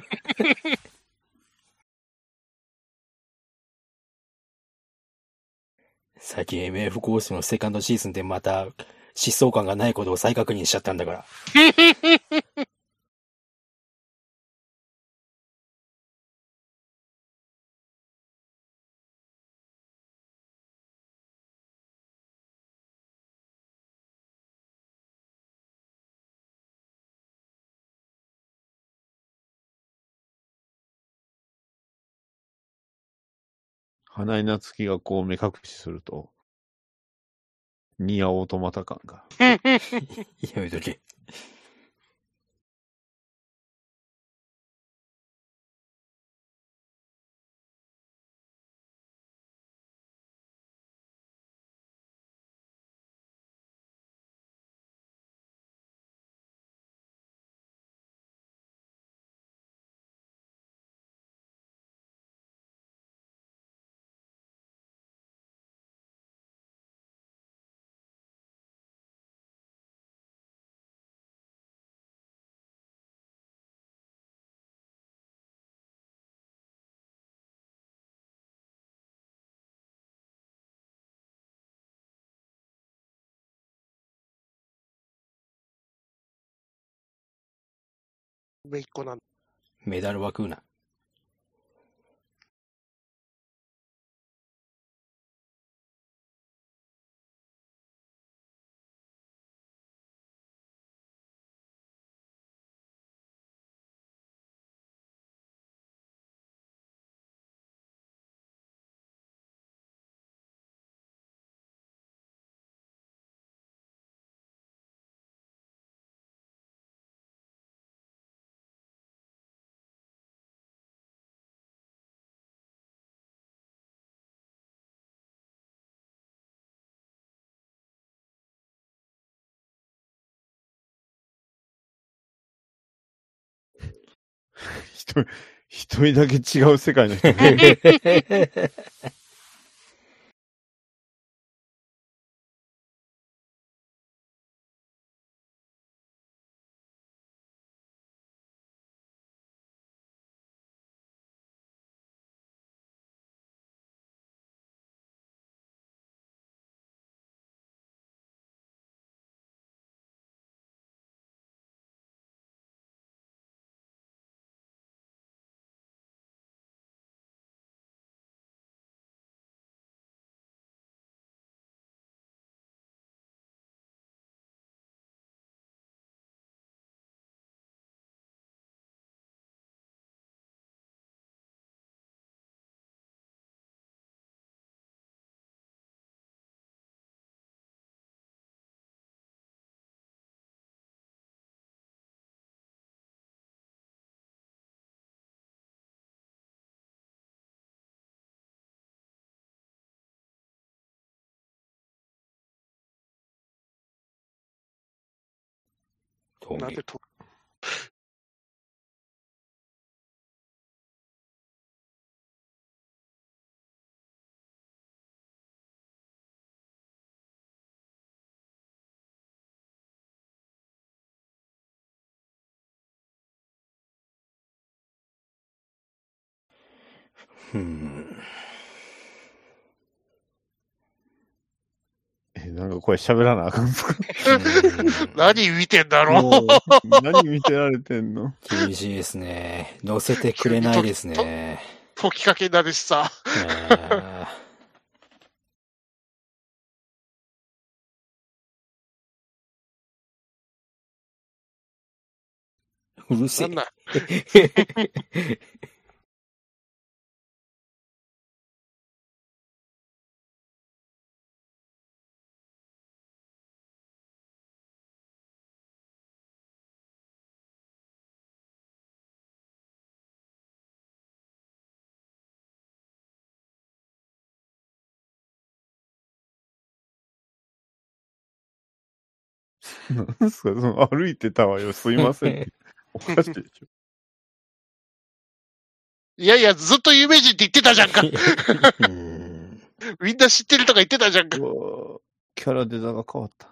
最近 エムエフ コースのセカンドシーズンでまた疾走感がないことを再確認しちゃったんだから。 花井夏樹がこう目隠しすると、ニアオートマタ感が。 やめとけ。 めいっ子なんだ。 メダルは食うな。 一人、一人だけ違う世界の人がいる。 なんでと、 うーん。 え、なんかこれ喋らなあかんすか？ 何見てんだろう。 もう何見てられてんの？ 厳しいですね。乗せてくれないですね。 解きかけになるしさ。 あーうるせなんだ。 え。 なんすかその歩いてたわよ。すいませんって。おかしいでしょ。 いやいや、ずっと有名人って言ってたじゃんか。 うんみんな知ってるとか言ってたじゃんか。 うわキャラデザが変わった。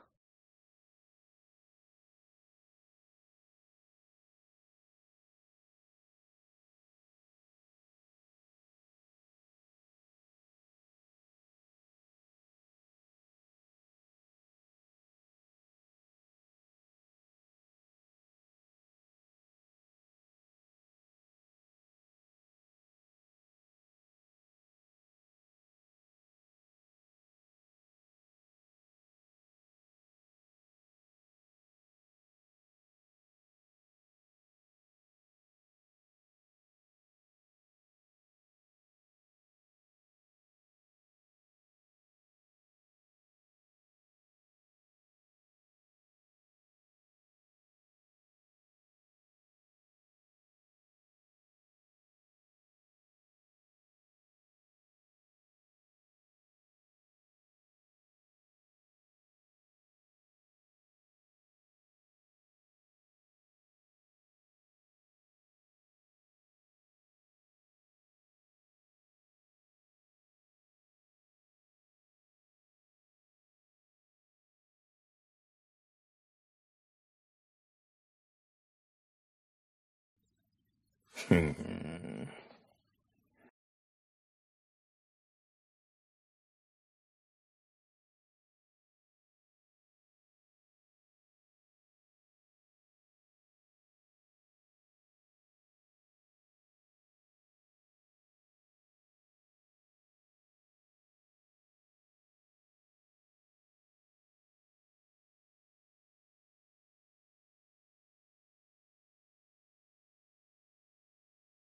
うん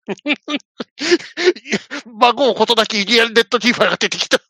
孫をことなきリアルネットディーファイが出てきた。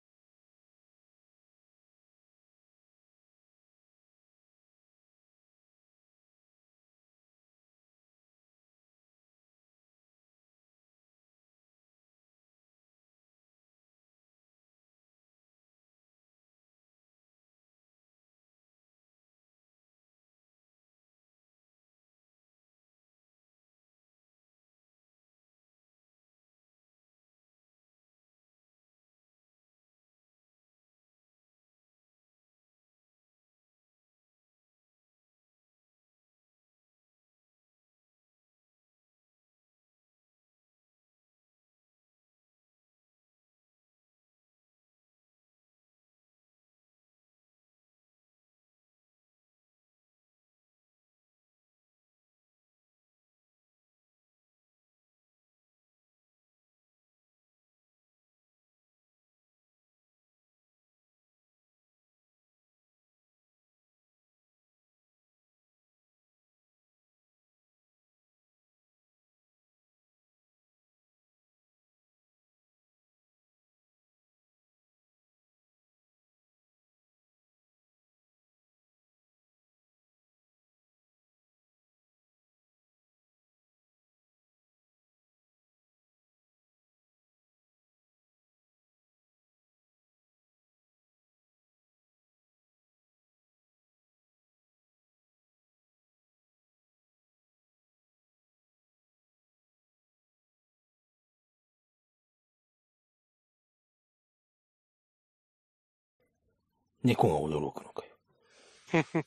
猫が驚くのかよ。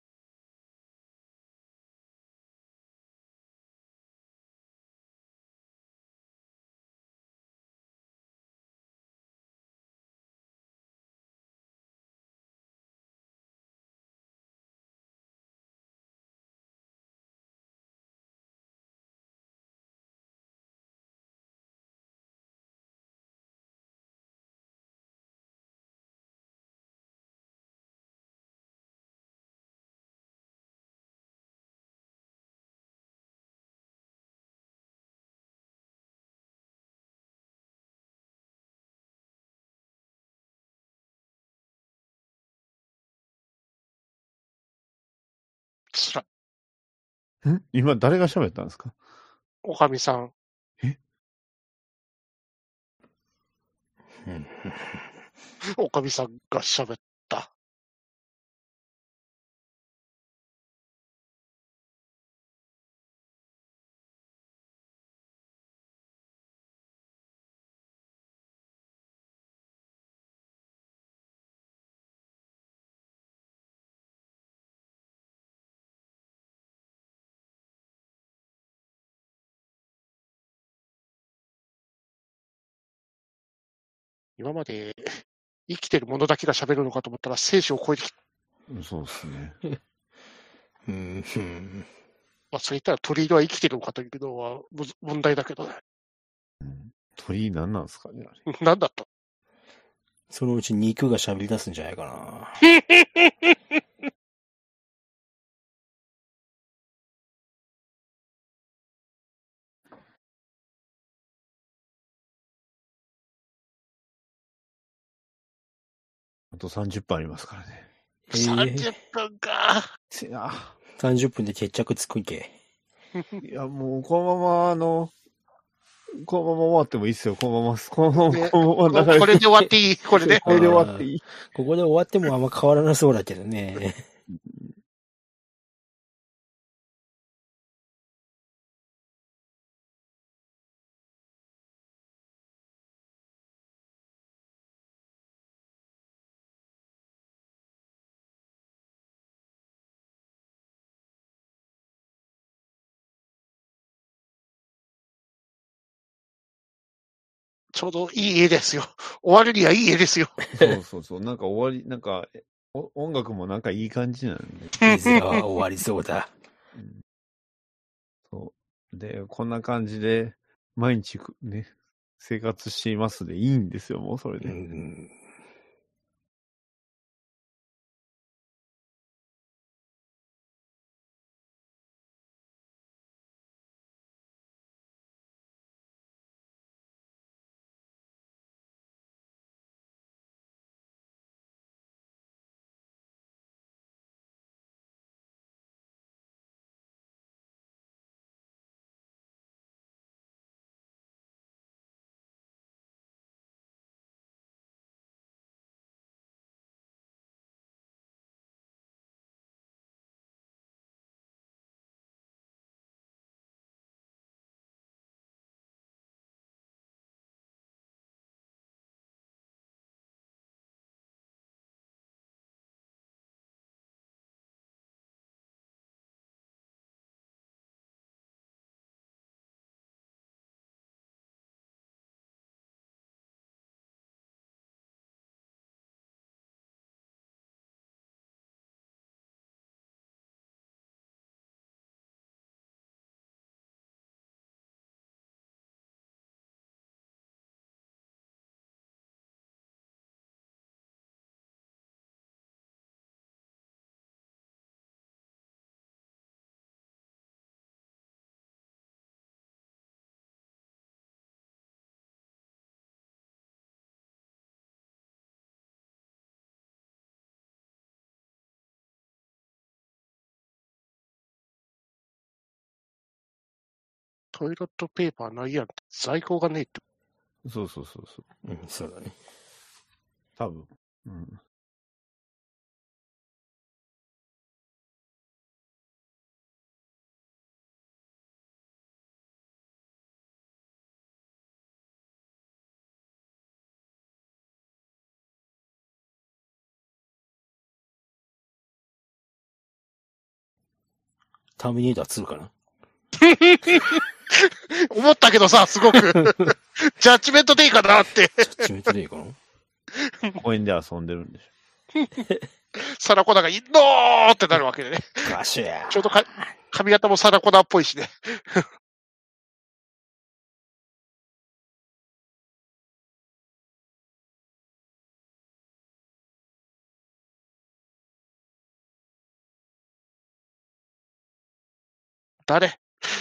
つら、 ん今誰が喋ったんですか？ おかみさん。 えうんおかみさんが喋った。今まで生きてるものだけが喋るのかと思ったら生死を超えてきた。 そうですね。 うんうんまあ、そう言ったら鳥居は生きてるのかというのはむず問題だけどね。 うん鳥居何なんですかね、あれ。 何だったそのうち肉が喋り出すんじゃないかな。 あとさんじゅっぷんありますからね。 えさんじゅっー、 ぷんか。 せや。 さんじゅっぷんで決着つくんけ。 いや、もう、このまま、あの、このまま終わってもいいっすよ。このまま、このまま、 ねこのまま流れてこれで終わっていいこれで。 これで終わっていい。 ここで終わってもあんま変わらなそうだけどね。 ちょうどいい絵ですよ。終わるにはいい絵ですよ。 そうそうそう。なんか終わり、なんか、お音楽もなんかいい感じなんで。 水が終わりそうだ。 うんそう。で、こんな感じで、毎日くね、生活していますでいいんですよ、もうそれうで。 んトイレットペーパーないやん。在庫がねえって。 そうそうそうそう。 うん、そうだね。 多分。うん。 ターミネーターツーかな。 思ったけどさ、すごく。ジャッジメントでいいかなって。 ジャッジメントでいいかな。 公園で遊んでるんでしサラコナがいんのーってなるわけでね。 ガシャー。 ちょうどか髪型もサラコナっぽいしね。誰？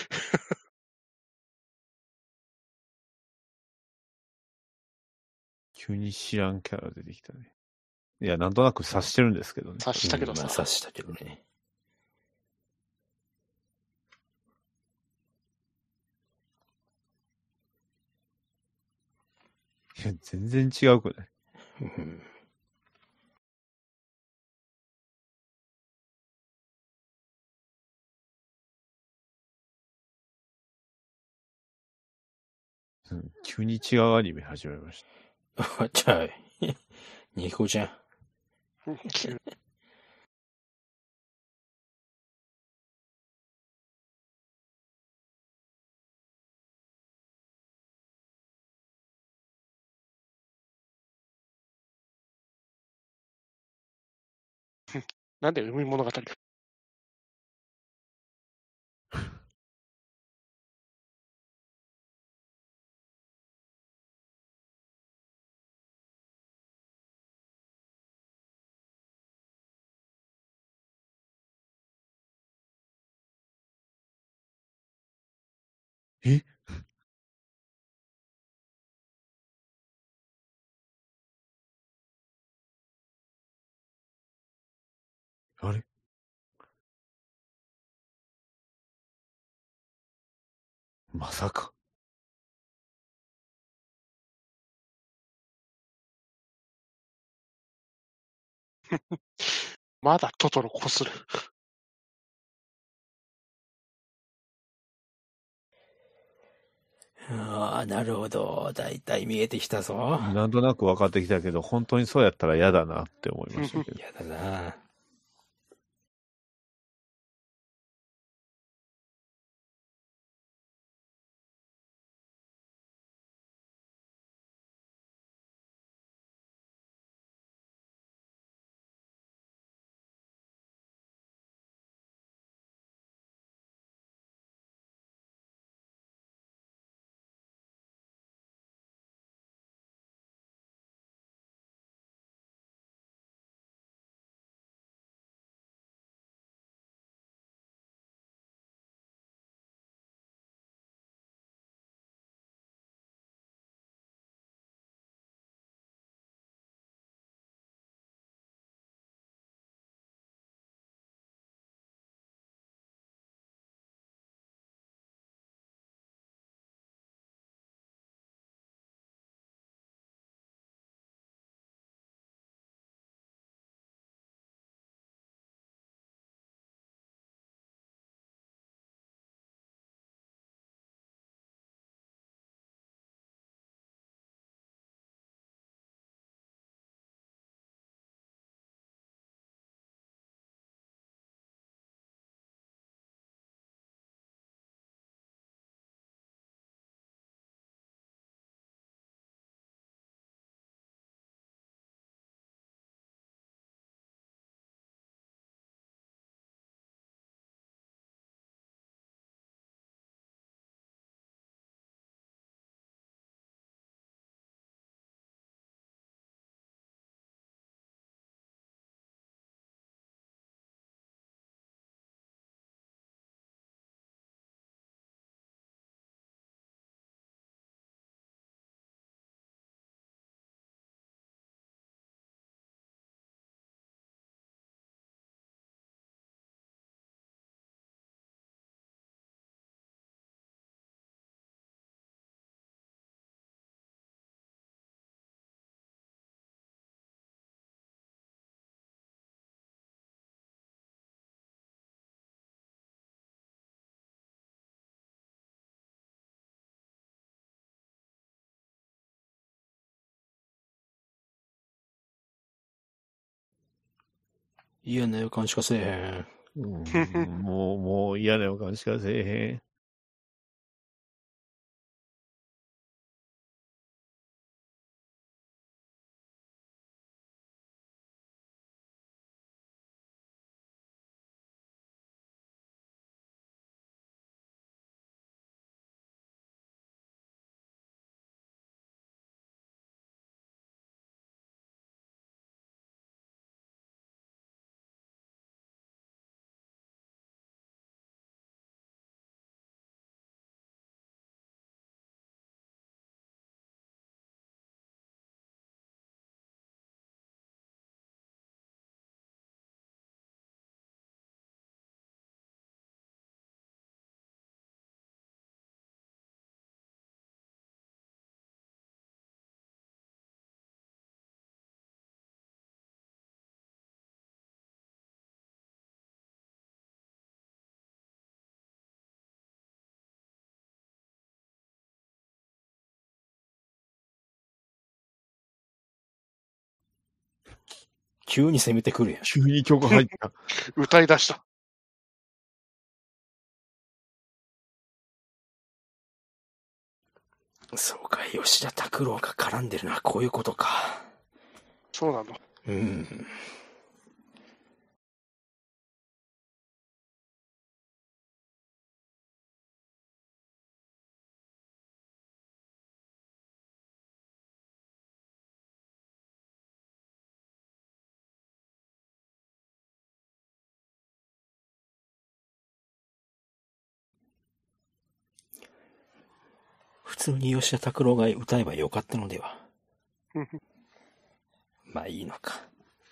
急に知らんキャラ出てきたね。いや、なんとなく察してるんですけどね。 察したけどさ。 うん、まあ、察したけどね。 いや、全然違うくない？ うんうん、急に違うアニメ始まりましじゃあ、ニコちゃん。 なんで海物語？ えあれまさか。 まだトトロこする。 ああ、なるほど。だいたい見えてきたぞ。 なんとなく分かってきたけど、本当にそうやったら嫌だなって思いましたけど。 やだな。 嫌な予感しかせえうん、もう、もう嫌な予感しかせえへん。 急に攻めてくるやん。 急に曲入った。 歌い出した。 そうか、吉田拓郎が絡んでるのはこういうことか。 そうなの。 うん。普通に吉田拓郎が歌えばよかったのでは。まあいいのか。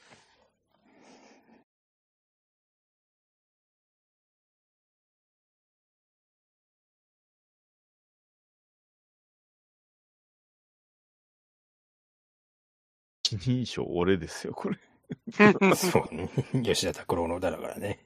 一人称俺ですよ、これ。 そうね。吉田拓郎の歌だからね。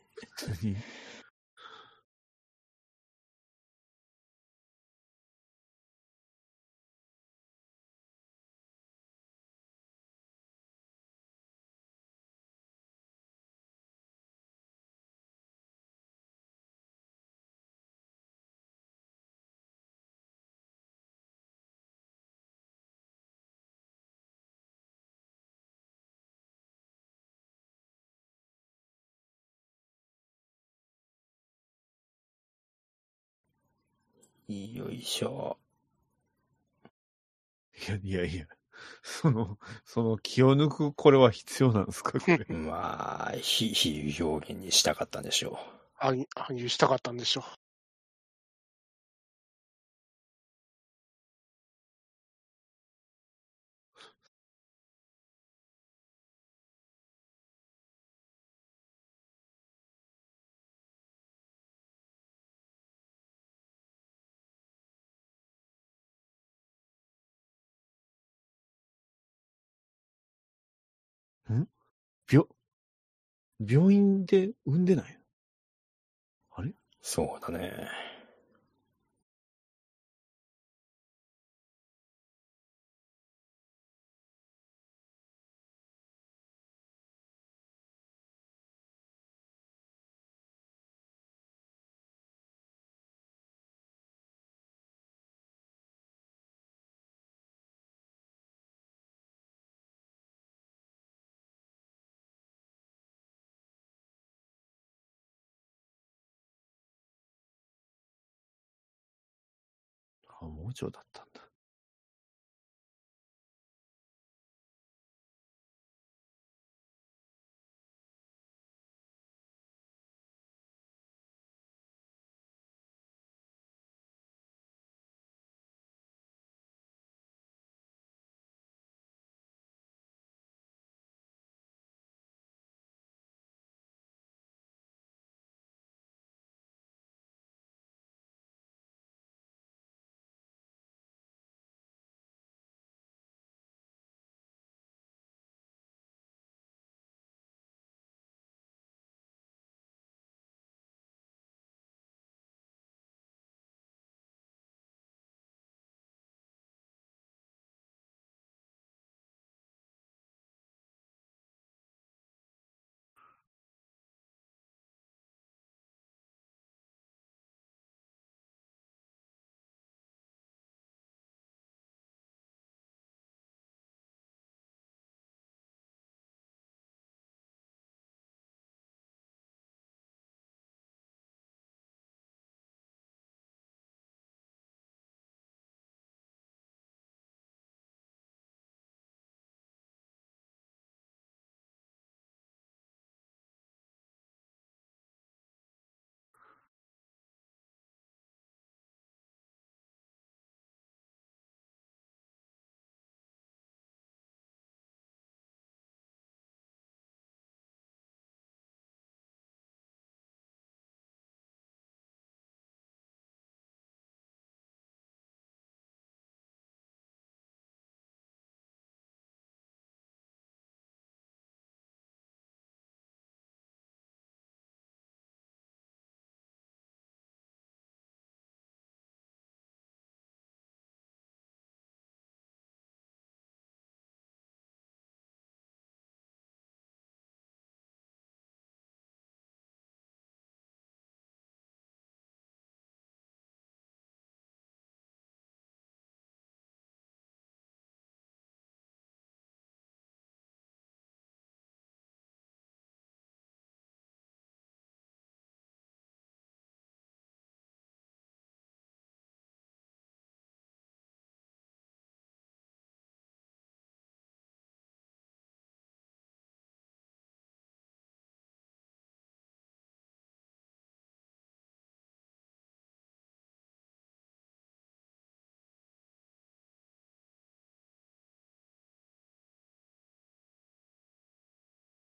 よいしょ。 いやいやいや、その、その気を抜くこれは必要なんですか、これ。 まあ、非比喩表現にしたかったんでしょ暗暗喩したかったんでしょう。 ん病、病院で産んでないのあれう。そうだね。 あ、盲腸だったんだ。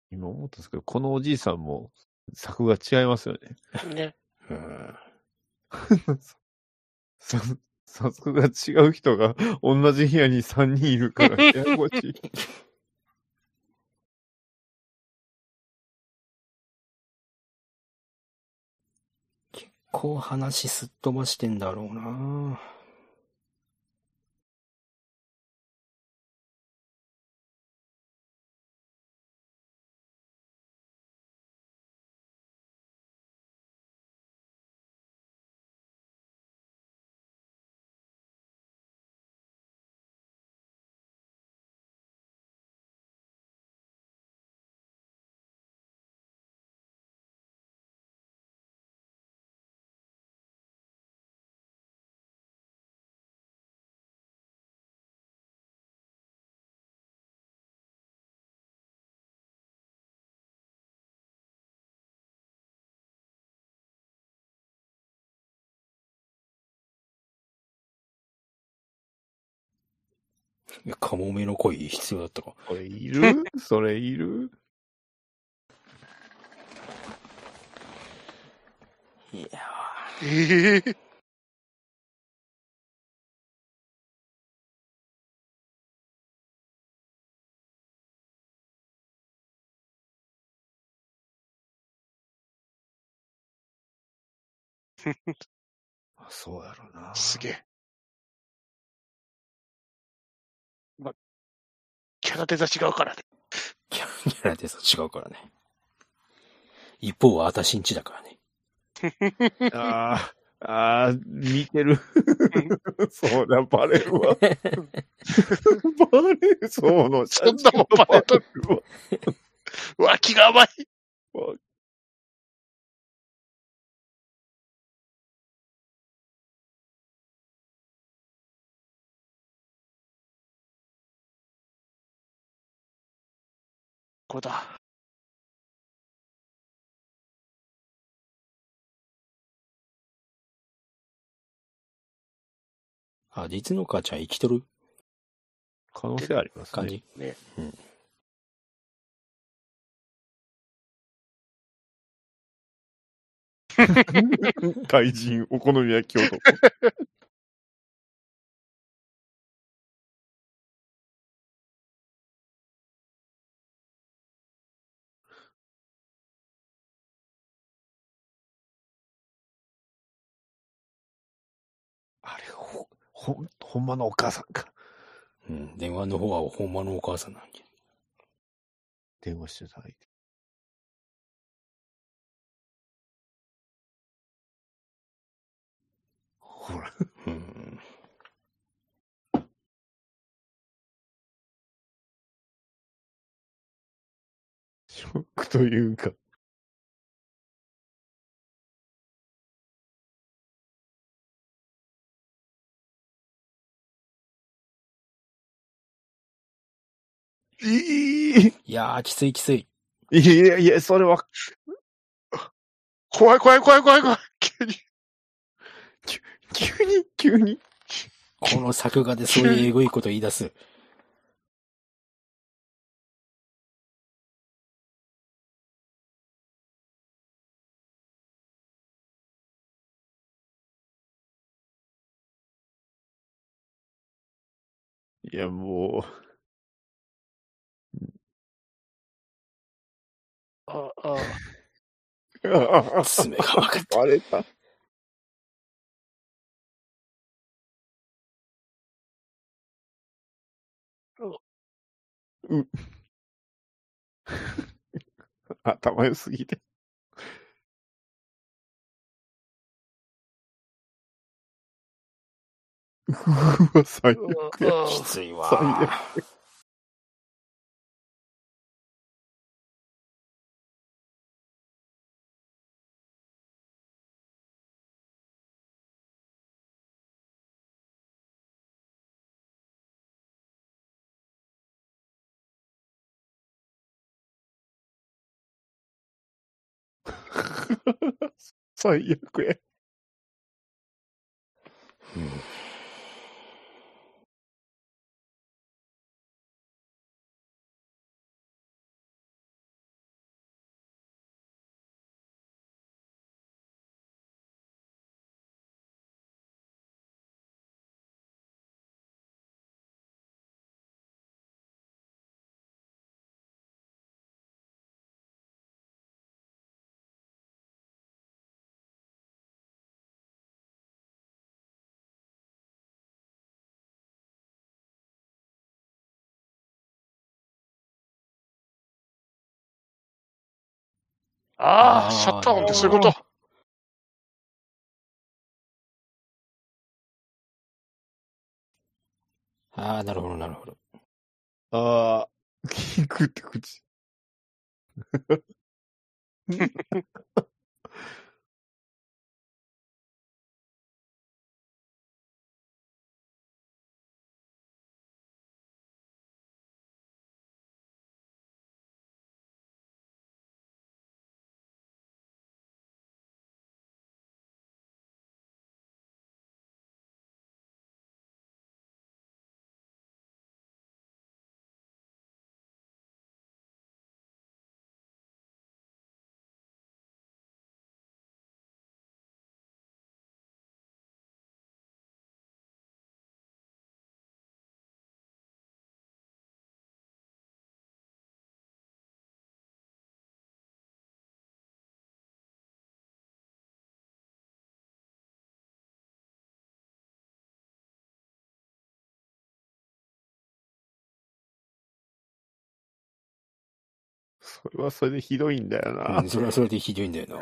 今思ったんですけど、このおじいさんも作が違いますよね。 ね。 うん。 さ、作が違う人が同じ部屋にさんにんいるからややこしい。 こう話すっ飛ばしてんだろうな。いやカモメの声必要だったか。 これいるそれいるいやええあそうやろな。 すげえ。ま、キャラデザ違うからね。 キャラデザ違うからね。一方は私んちだからね。 ああ、ああ、見てる。そうだ、バレるわ。バレる、そうの。 そんなもんバレとるわ。 うわ、気が甘い。これだ。 あ、実の母ちゃん生きとる可能性ありますね。 感じ、 ね。 うん。 怪人、お好み焼き男。あれ、ほ、ほん、ほんまのお母さんか。 うん。電話の方はほんまのお母さんなんじゃ。 電話してた相手。ほら。 うん。 ショックというか。いいいやー、きついきつい。 いやいや、それは、 怖い怖い怖い怖い怖い。急に。 急に、急に。 この作画でそういうエグいこと言い出す。 いや、もあ、あ、 う。 爪が甘かった。 バレた。うん。頭良すぎて。うわ、最悪や。 きついわ最ー。 悪。最悪や。 うんああ、シャッター音ってそういうこと。 ああ、なるほど、なるほど。 ああ、聞くって口。それはそれでひどいんだよな。 うん、それはそれでひどいんだよな。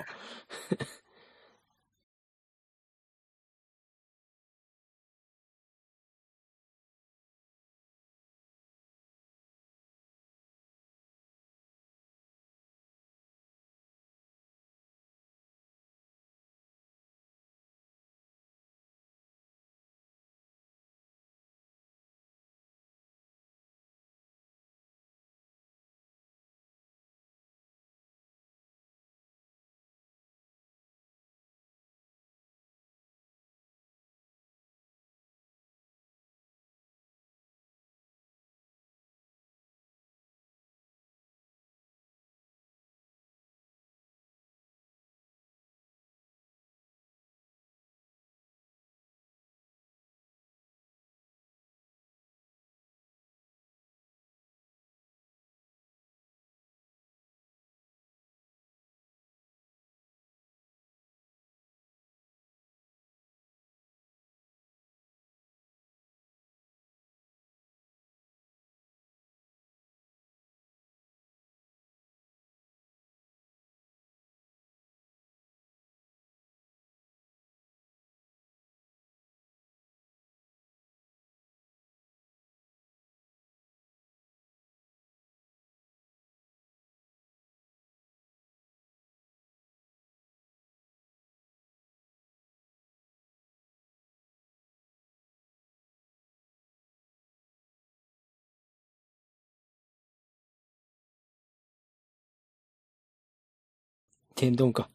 天丼か。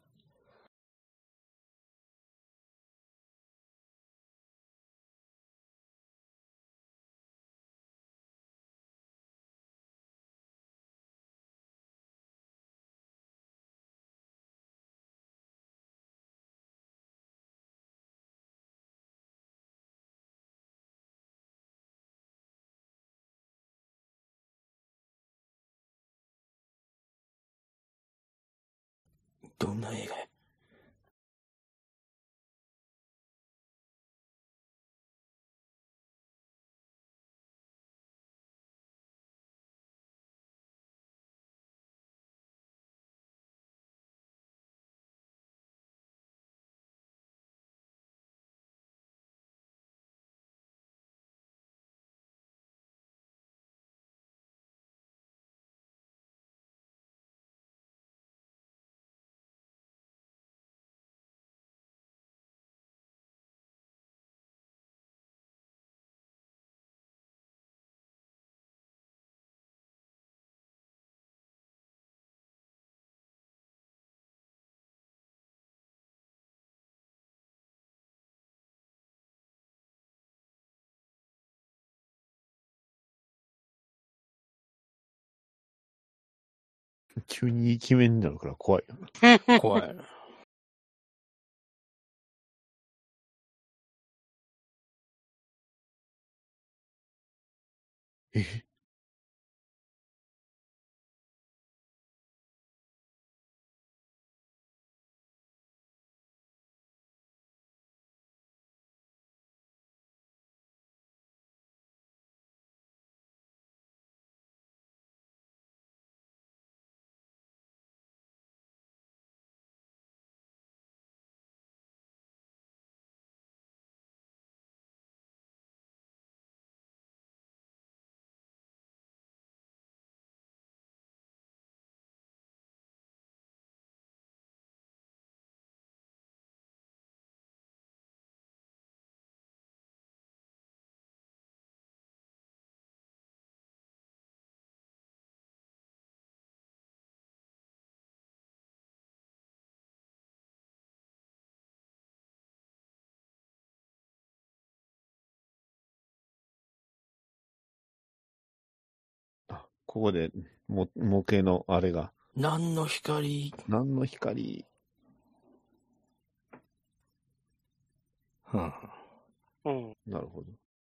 どんな映画や。 急にイケメンになるから怖いよな。 怖い。 えここでも模型のあれが。 何の光。 何の光。 うん。 うん。 なるほど。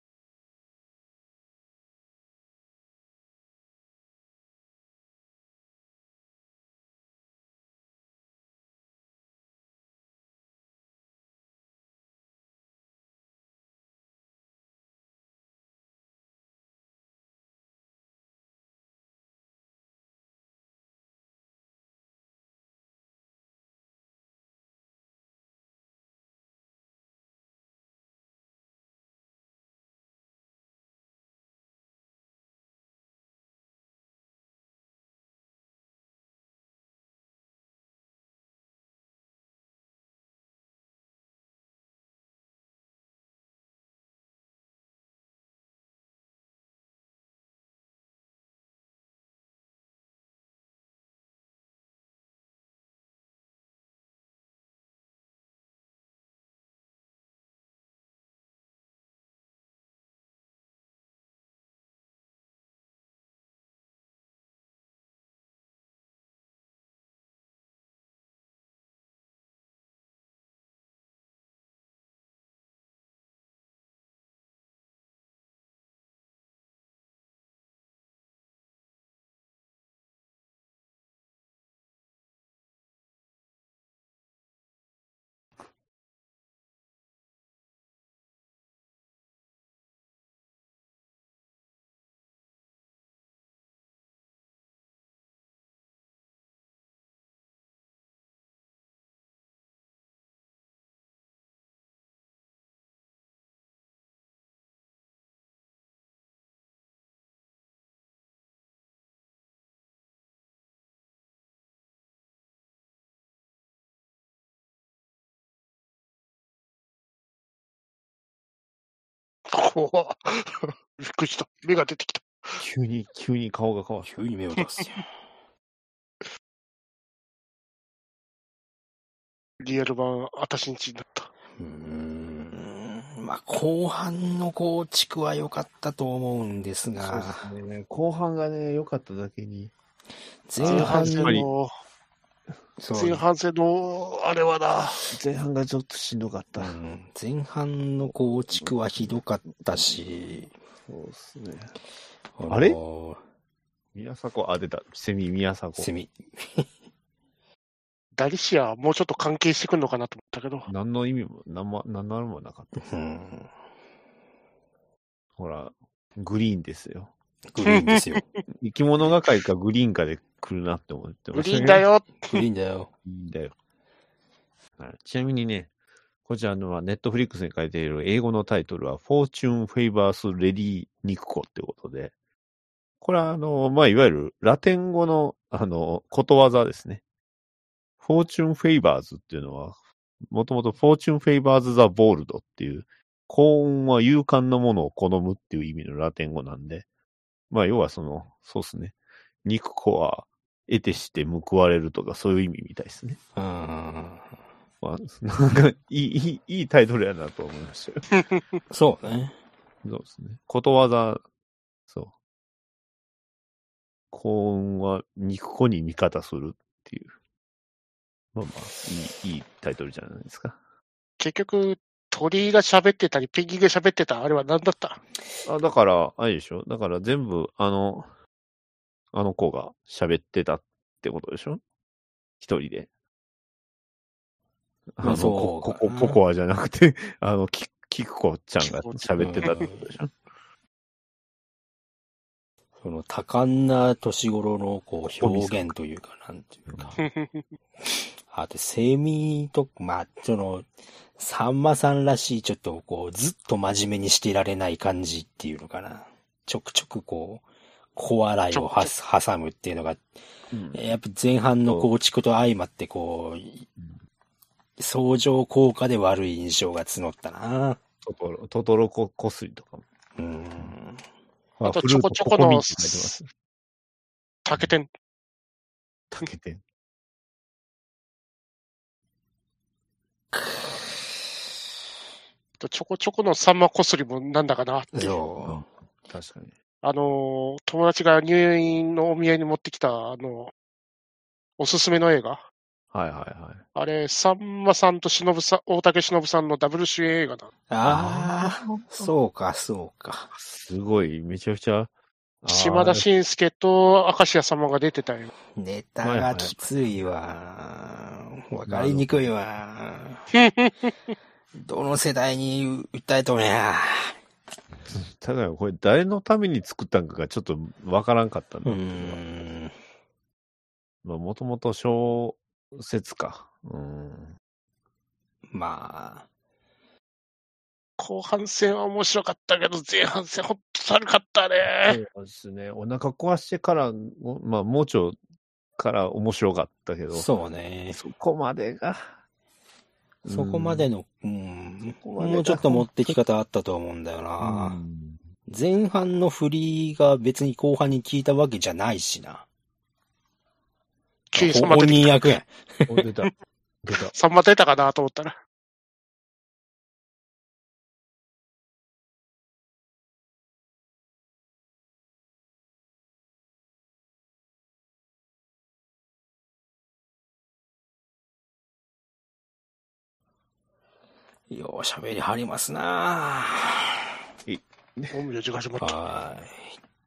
怖っびっくりした。目が出てきた。 急に、急に顔が変わった。 急に目を出す。 リアル版、あたしんちになった。 うーん。まあ、後半の構築は良かったと思うんですが。 そうですね。後半がね、良かっただけに。 前半戦の、前半戦の、あれはな。 前半がちょっとしんどかった。 うん、前半の構築はひどかったし。 そうですね。 あのー、 あれ宮迫、あ、出た。セミ宮迫。 セミ。 ダリシアはもうちょっと関係してくるのかなと思ったけど。 何の意味も、何も、何のあれもなかった。 うん、 ほら、グリーンですよ。 グリーンですよ。 生き物係かグリーンかで来るなって思ってました。 グリーンだよ。 グリーンだよ。 いいんだよ。ちなみにね、こちらのネットフリックスに書いている英語のタイトルは Fortune Favors Lady Nico ってことで、これはあの、まあ、いわゆるラテン語のあの、ことわざですね。Fortune Favors っていうのは、もともと Fortune Favors the Bold っていう、幸運は勇敢なものを好むっていう意味のラテン語なんで、まあ、要はその、そうですね。肉子は得てして報われるとかそういう意味みたいですね。 うん。 まあ、なんかいい、いい、いいタイトルやなと思いましたよ。 そうね。 そうですね。ことわざ、そう。幸運は肉子に味方するっていう。まあまあ、いい、いいタイトルじゃないですか。 結局、鳥が喋ってたり、ペンギンが喋ってた、あれは何だった？ あ、だから、あれでしょ？だから全部、あの、あの子が喋ってたってことでしょ？一人で。あの、ここ、こ、ココアじゃなくて、あの、キキクコちゃんが喋ってたってことでしょ？ その多感な年頃のこう表現というか、なんていうか。あと、セミと、まあ、その、さんまさんらしい、ちょっとこう、ずっと真面目にしていられない感じっていうのかな。ちょくちょくこう、小笑いをはす挟むっていうのが、うん、やっぱ前半の構築と相まってこう、うん、相乗効果で悪い印象が募ったな。 トトロ、トトロこ、こすりとかも。 うん。 あと、ちょこちょこの、竹天。 竹天。 ちょこちょこのサンマこすりもなんだかなっていう。 そう。 確かに。 あの、友達が入院のお見合いに持ってきた、あの、おすすめの映画。 はいはいはい。 あれ、さんまさんと忍さん、大竹忍さんのダブル主演映画だ。 ああ、そうか、そうか。 すごい、めちゃくちゃ。 島田紳介と明石家様が出てたよ。 ネタがきついわ。わかりにくいわ。どの世代に訴えとるんや。 ただ、これ誰のために作ったんかがちょっとわからんかったんだうーん。 まあ、もともと小説か。うん。 まあ。 後半戦は面白かったけど、前半戦ほんと悪かったね。 そうですね。お腹壊してから、まあ、盲腸から面白かったけど。 そうね。 そこまでが。 そこまでの、うん、もうちょっと持ってき方あったと思うんだよな。うん、前半の振りが別に後半に効いたわけじゃないしな。本人役やん。 出た。出た。 さんま出たかなと思ったら。 よう喋りはりますなぁ。 本名字が始まった。 はい。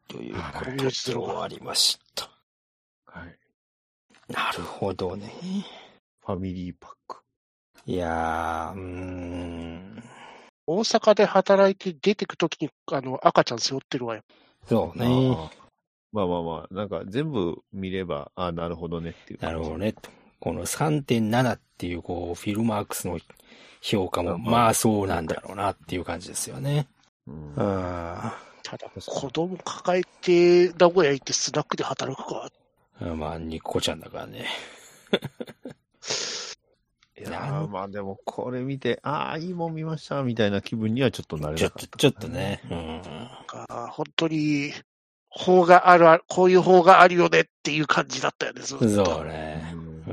ということで終わりました。 はい。 なるほどね。 ファミリーパック。 いやー、うーん。 大阪で働いて出てくときに、あの、赤ちゃん背負ってるわよ。 そうね。 あまあまあまあ、なんか全部見れば、ああ、なるほどねっていう。 なるほどね。この さんてんなな っていう、こう、フィルマークスの評価も、まあそうなんだろうなっていう感じですよね。うん。ただ、子供抱えて、名古屋行ってスナックで働くか。 まあ、ニッコちゃんだからね。 いやー、まあでも、これ見て、ああ、いいもん見ました、みたいな気分にはちょっとなれなかった。 ちょっと、ちょっとね。うん。 あ本当に、法がある、こういう法があるよねっていう感じだったよね、ずっと。 そうね。うん。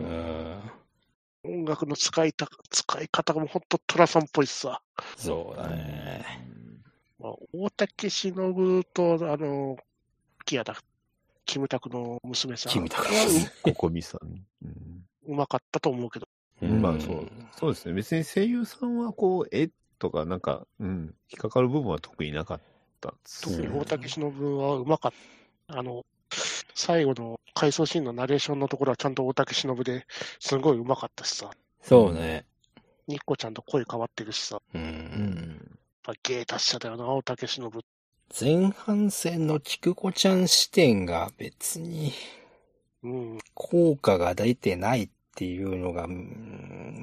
音楽の使いた、使い方もほんとトラさんっぽいしさ。 そうだね。 まあ、大竹しのぶと、あの、キアだ、キムタクの娘さん。 キムタクココミさん。 うん、うまかったと思うけど。 うん、まあそう。そうですね。別に声優さんはこう、えとかなんか、うん、引っかかる部分は特になかったっす。 特に大竹しのぶはうまかった。あの、最後の回想シーンのナレーションのところはちゃんと大竹しのぶですごいうまかったしさ。 そうね。 ニッコちゃんと声変わってるしさ。 うん。 やっぱ芸達者だよな、大竹しのぶ。 前半戦のキクコちゃん視点が別に、効果が出てないっていうのが、うん、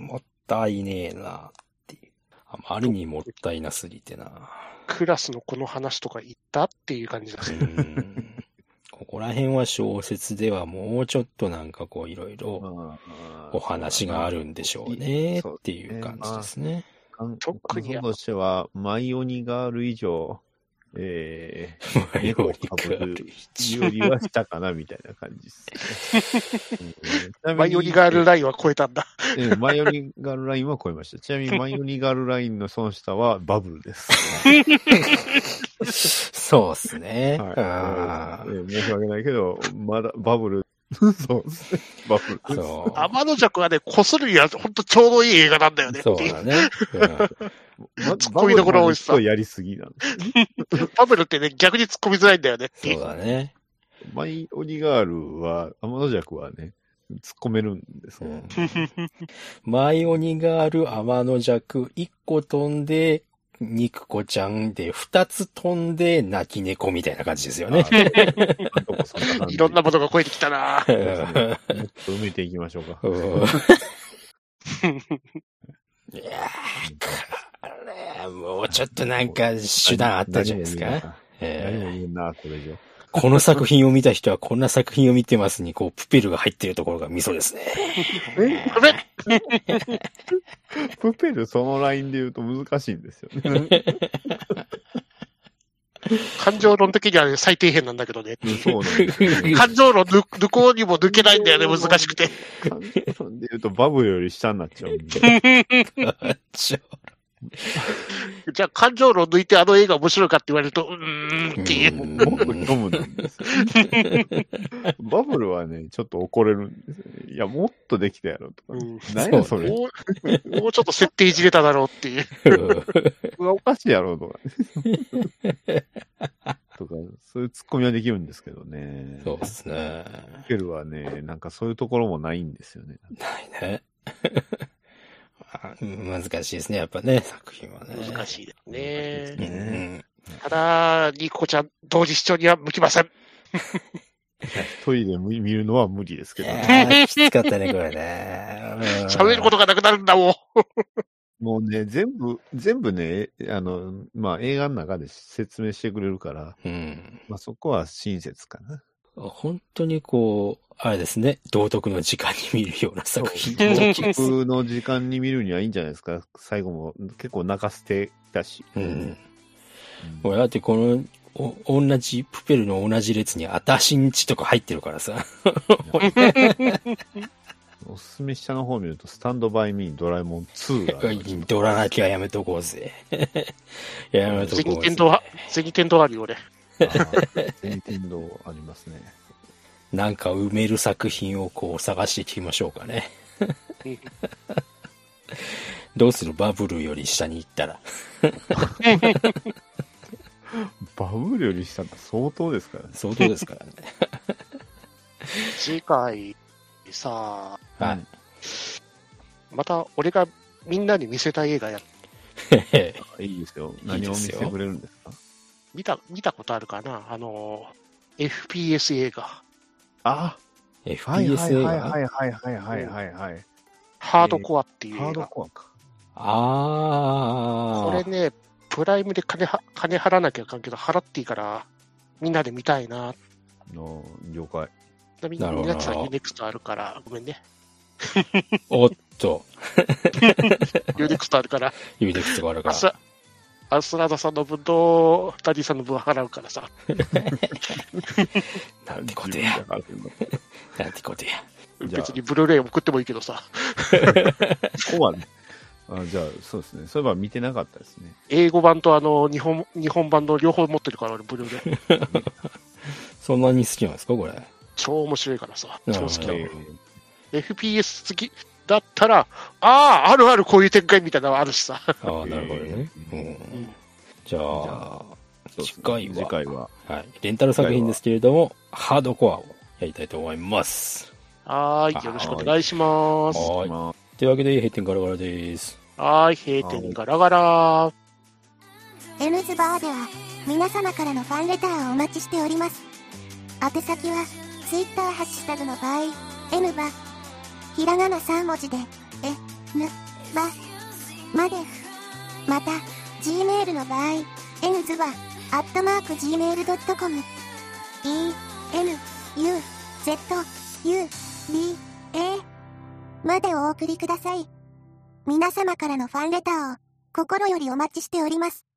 もったいねえなっていう。あまりにもったいなすぎてな。 クラスのこの話とか言ったっていう感じだし、ね。 うんここら辺は小説ではもうちょっとなんかこういろいろお話があるんでしょうねっていう感じですね。 特にとしては、マイオニガール以上、えー、 マイオニガールよりはしたかなみたいな感じですね。 うん、マイオニガールラインは超えたんだ。 えー、マイオニガールラインは超えました。ちなみにマイオニガールラインのその下はバブルです。 そうっすね。 はい、えー、申し訳ないけど、まだバブル。そうですね。バブル。 そう。天の弱はね、こするにはほんとちょうどいい映画なんだよね。 そうだね。 うん、突っ込みどころ多いしさ。 やりすぎなんです。バブルってね、逆に突っ込みづらいんだよねって。 そうだね。 マイオニガールは、天の弱はね、突っ込めるんですよ。 マイオニガール、天の弱、一個飛んで、肉子ちゃんで、二つ飛んで、泣き猫みたいな感じですよね。 いろんなものが超えてきたなもっと埋めていきましょうか。 いやー、もうちょっとなんか手段あったじゃないですか。 何も言うな、これ以上。 この作品を見た人はこんな作品を見てますに、こう、プペルが入ってるところがミソですね。 えプペルそのラインで言うと難しいんですよね。 感情論的には最底辺なんだけどね。 そうなんですね、 感情論抜、抜こうにも抜けないんだよね、難しくて。 感情論で言うとバブルより下になっちゃうんで。 じゃあ、感情論抜いてあの映画面白いかって言われると、うーんっていう。 バブル読むんですよ。バブルはね、ちょっと怒れるんですよね。いや、もっとできたやろとか、ね。うん、何やそれ。 もう、もうちょっと設定いじれただろうっていう。 これはおかしいやろとか、ね。とか、そういうツッコミはできるんですけどね。 そうですね。 ケルはね、なんかそういうところもないんですよね。 ないね。難しいですね、やっぱね、作品はね。 難しいですね。 うん、 ただ、ニコちゃん、同時視聴には向きません。 トイレ見るのは無理ですけどね。きつかったね、これね。 喋ることがなくなるんだもん。 もうね、全部、全部ね、あの、まあ映画の中で説明してくれるから、うん、まあそこは親切かな。 本当にこう、あれですね、道徳の時間に見るような作品。 道徳の時間に見るにはいいんじゃないですか。最後も結構泣かせてたし。うん。 うん、だってこの、お、同じ、プペルの同じ列にあたしんちとか入ってるからさ。 おすすめ下の方見ると、スタンドバイミードラえもんツーが。 ドラなきゃやめとこうぜ。やめとこうぜ。 銭天堂は、銭天堂あるよ、俺。 銭天堂ありますね。 なんか埋める作品をこう探していきましょうかね。どうするバブルより下に行ったら。 バブルより下って相当ですからね。 相当ですからね。 次回さあ、 はい、 また俺がみんなに見せたい映画やいいですよ。何を見せてくれるんですか？ 見た、見たことあるかな、あの、エフピーエス 映画。 あエフピーエス 映画はいはいはいはいはいはいはい。 ハードコアっていう映画。 ハードコアか。 ああ。これね、プライムで金は、金払わなきゃいかんけど、払っていいから、みんなで見たいな。 の、了解。 みんな、皆さんユーネクストあるから、ごめんね。 おっと。 ユーネクストあるから。 ユーネクストがあるから。 アスラーダさんの分と、ダディさんの分払うからさ。 なんてことや。なんてことや。 別にブルーレイを送ってもいいけどさ。 ここはね。あ、じゃあ、そうですね。そういえば見てなかったですね。 英語版とあの、日本、日本版の両方持ってるから、俺、ブルーレイ。 そんなに好きなんですか、これ。 超面白いからさ。超好きだ。エフピーエス 好きだったら、ああ、あるあるこういう展開みたいなのあるしさ。 ああ、なるほどね。うん、じゃあ、次回は、 次回は、 はい、レンタル作品ですけれども、ハードコアをやりたいと思います。 はい、よろしくお願いします。 はい。というわけで、閉店ガラガラです。 はい、閉店ガラガラ。 エヌズバーでは、皆様からのファンレターをお待ちしております。宛先は、ツイッターハッシュタグの場合、N バ、ひらがなさん文字で、え、ぬ、ば、まで。また、Gmail の場合、N ズバ、アットマーク ジーメールドットコム、E、N、U、Z、U、B、A までお送りください。皆様からのファンレターを心よりお待ちしております。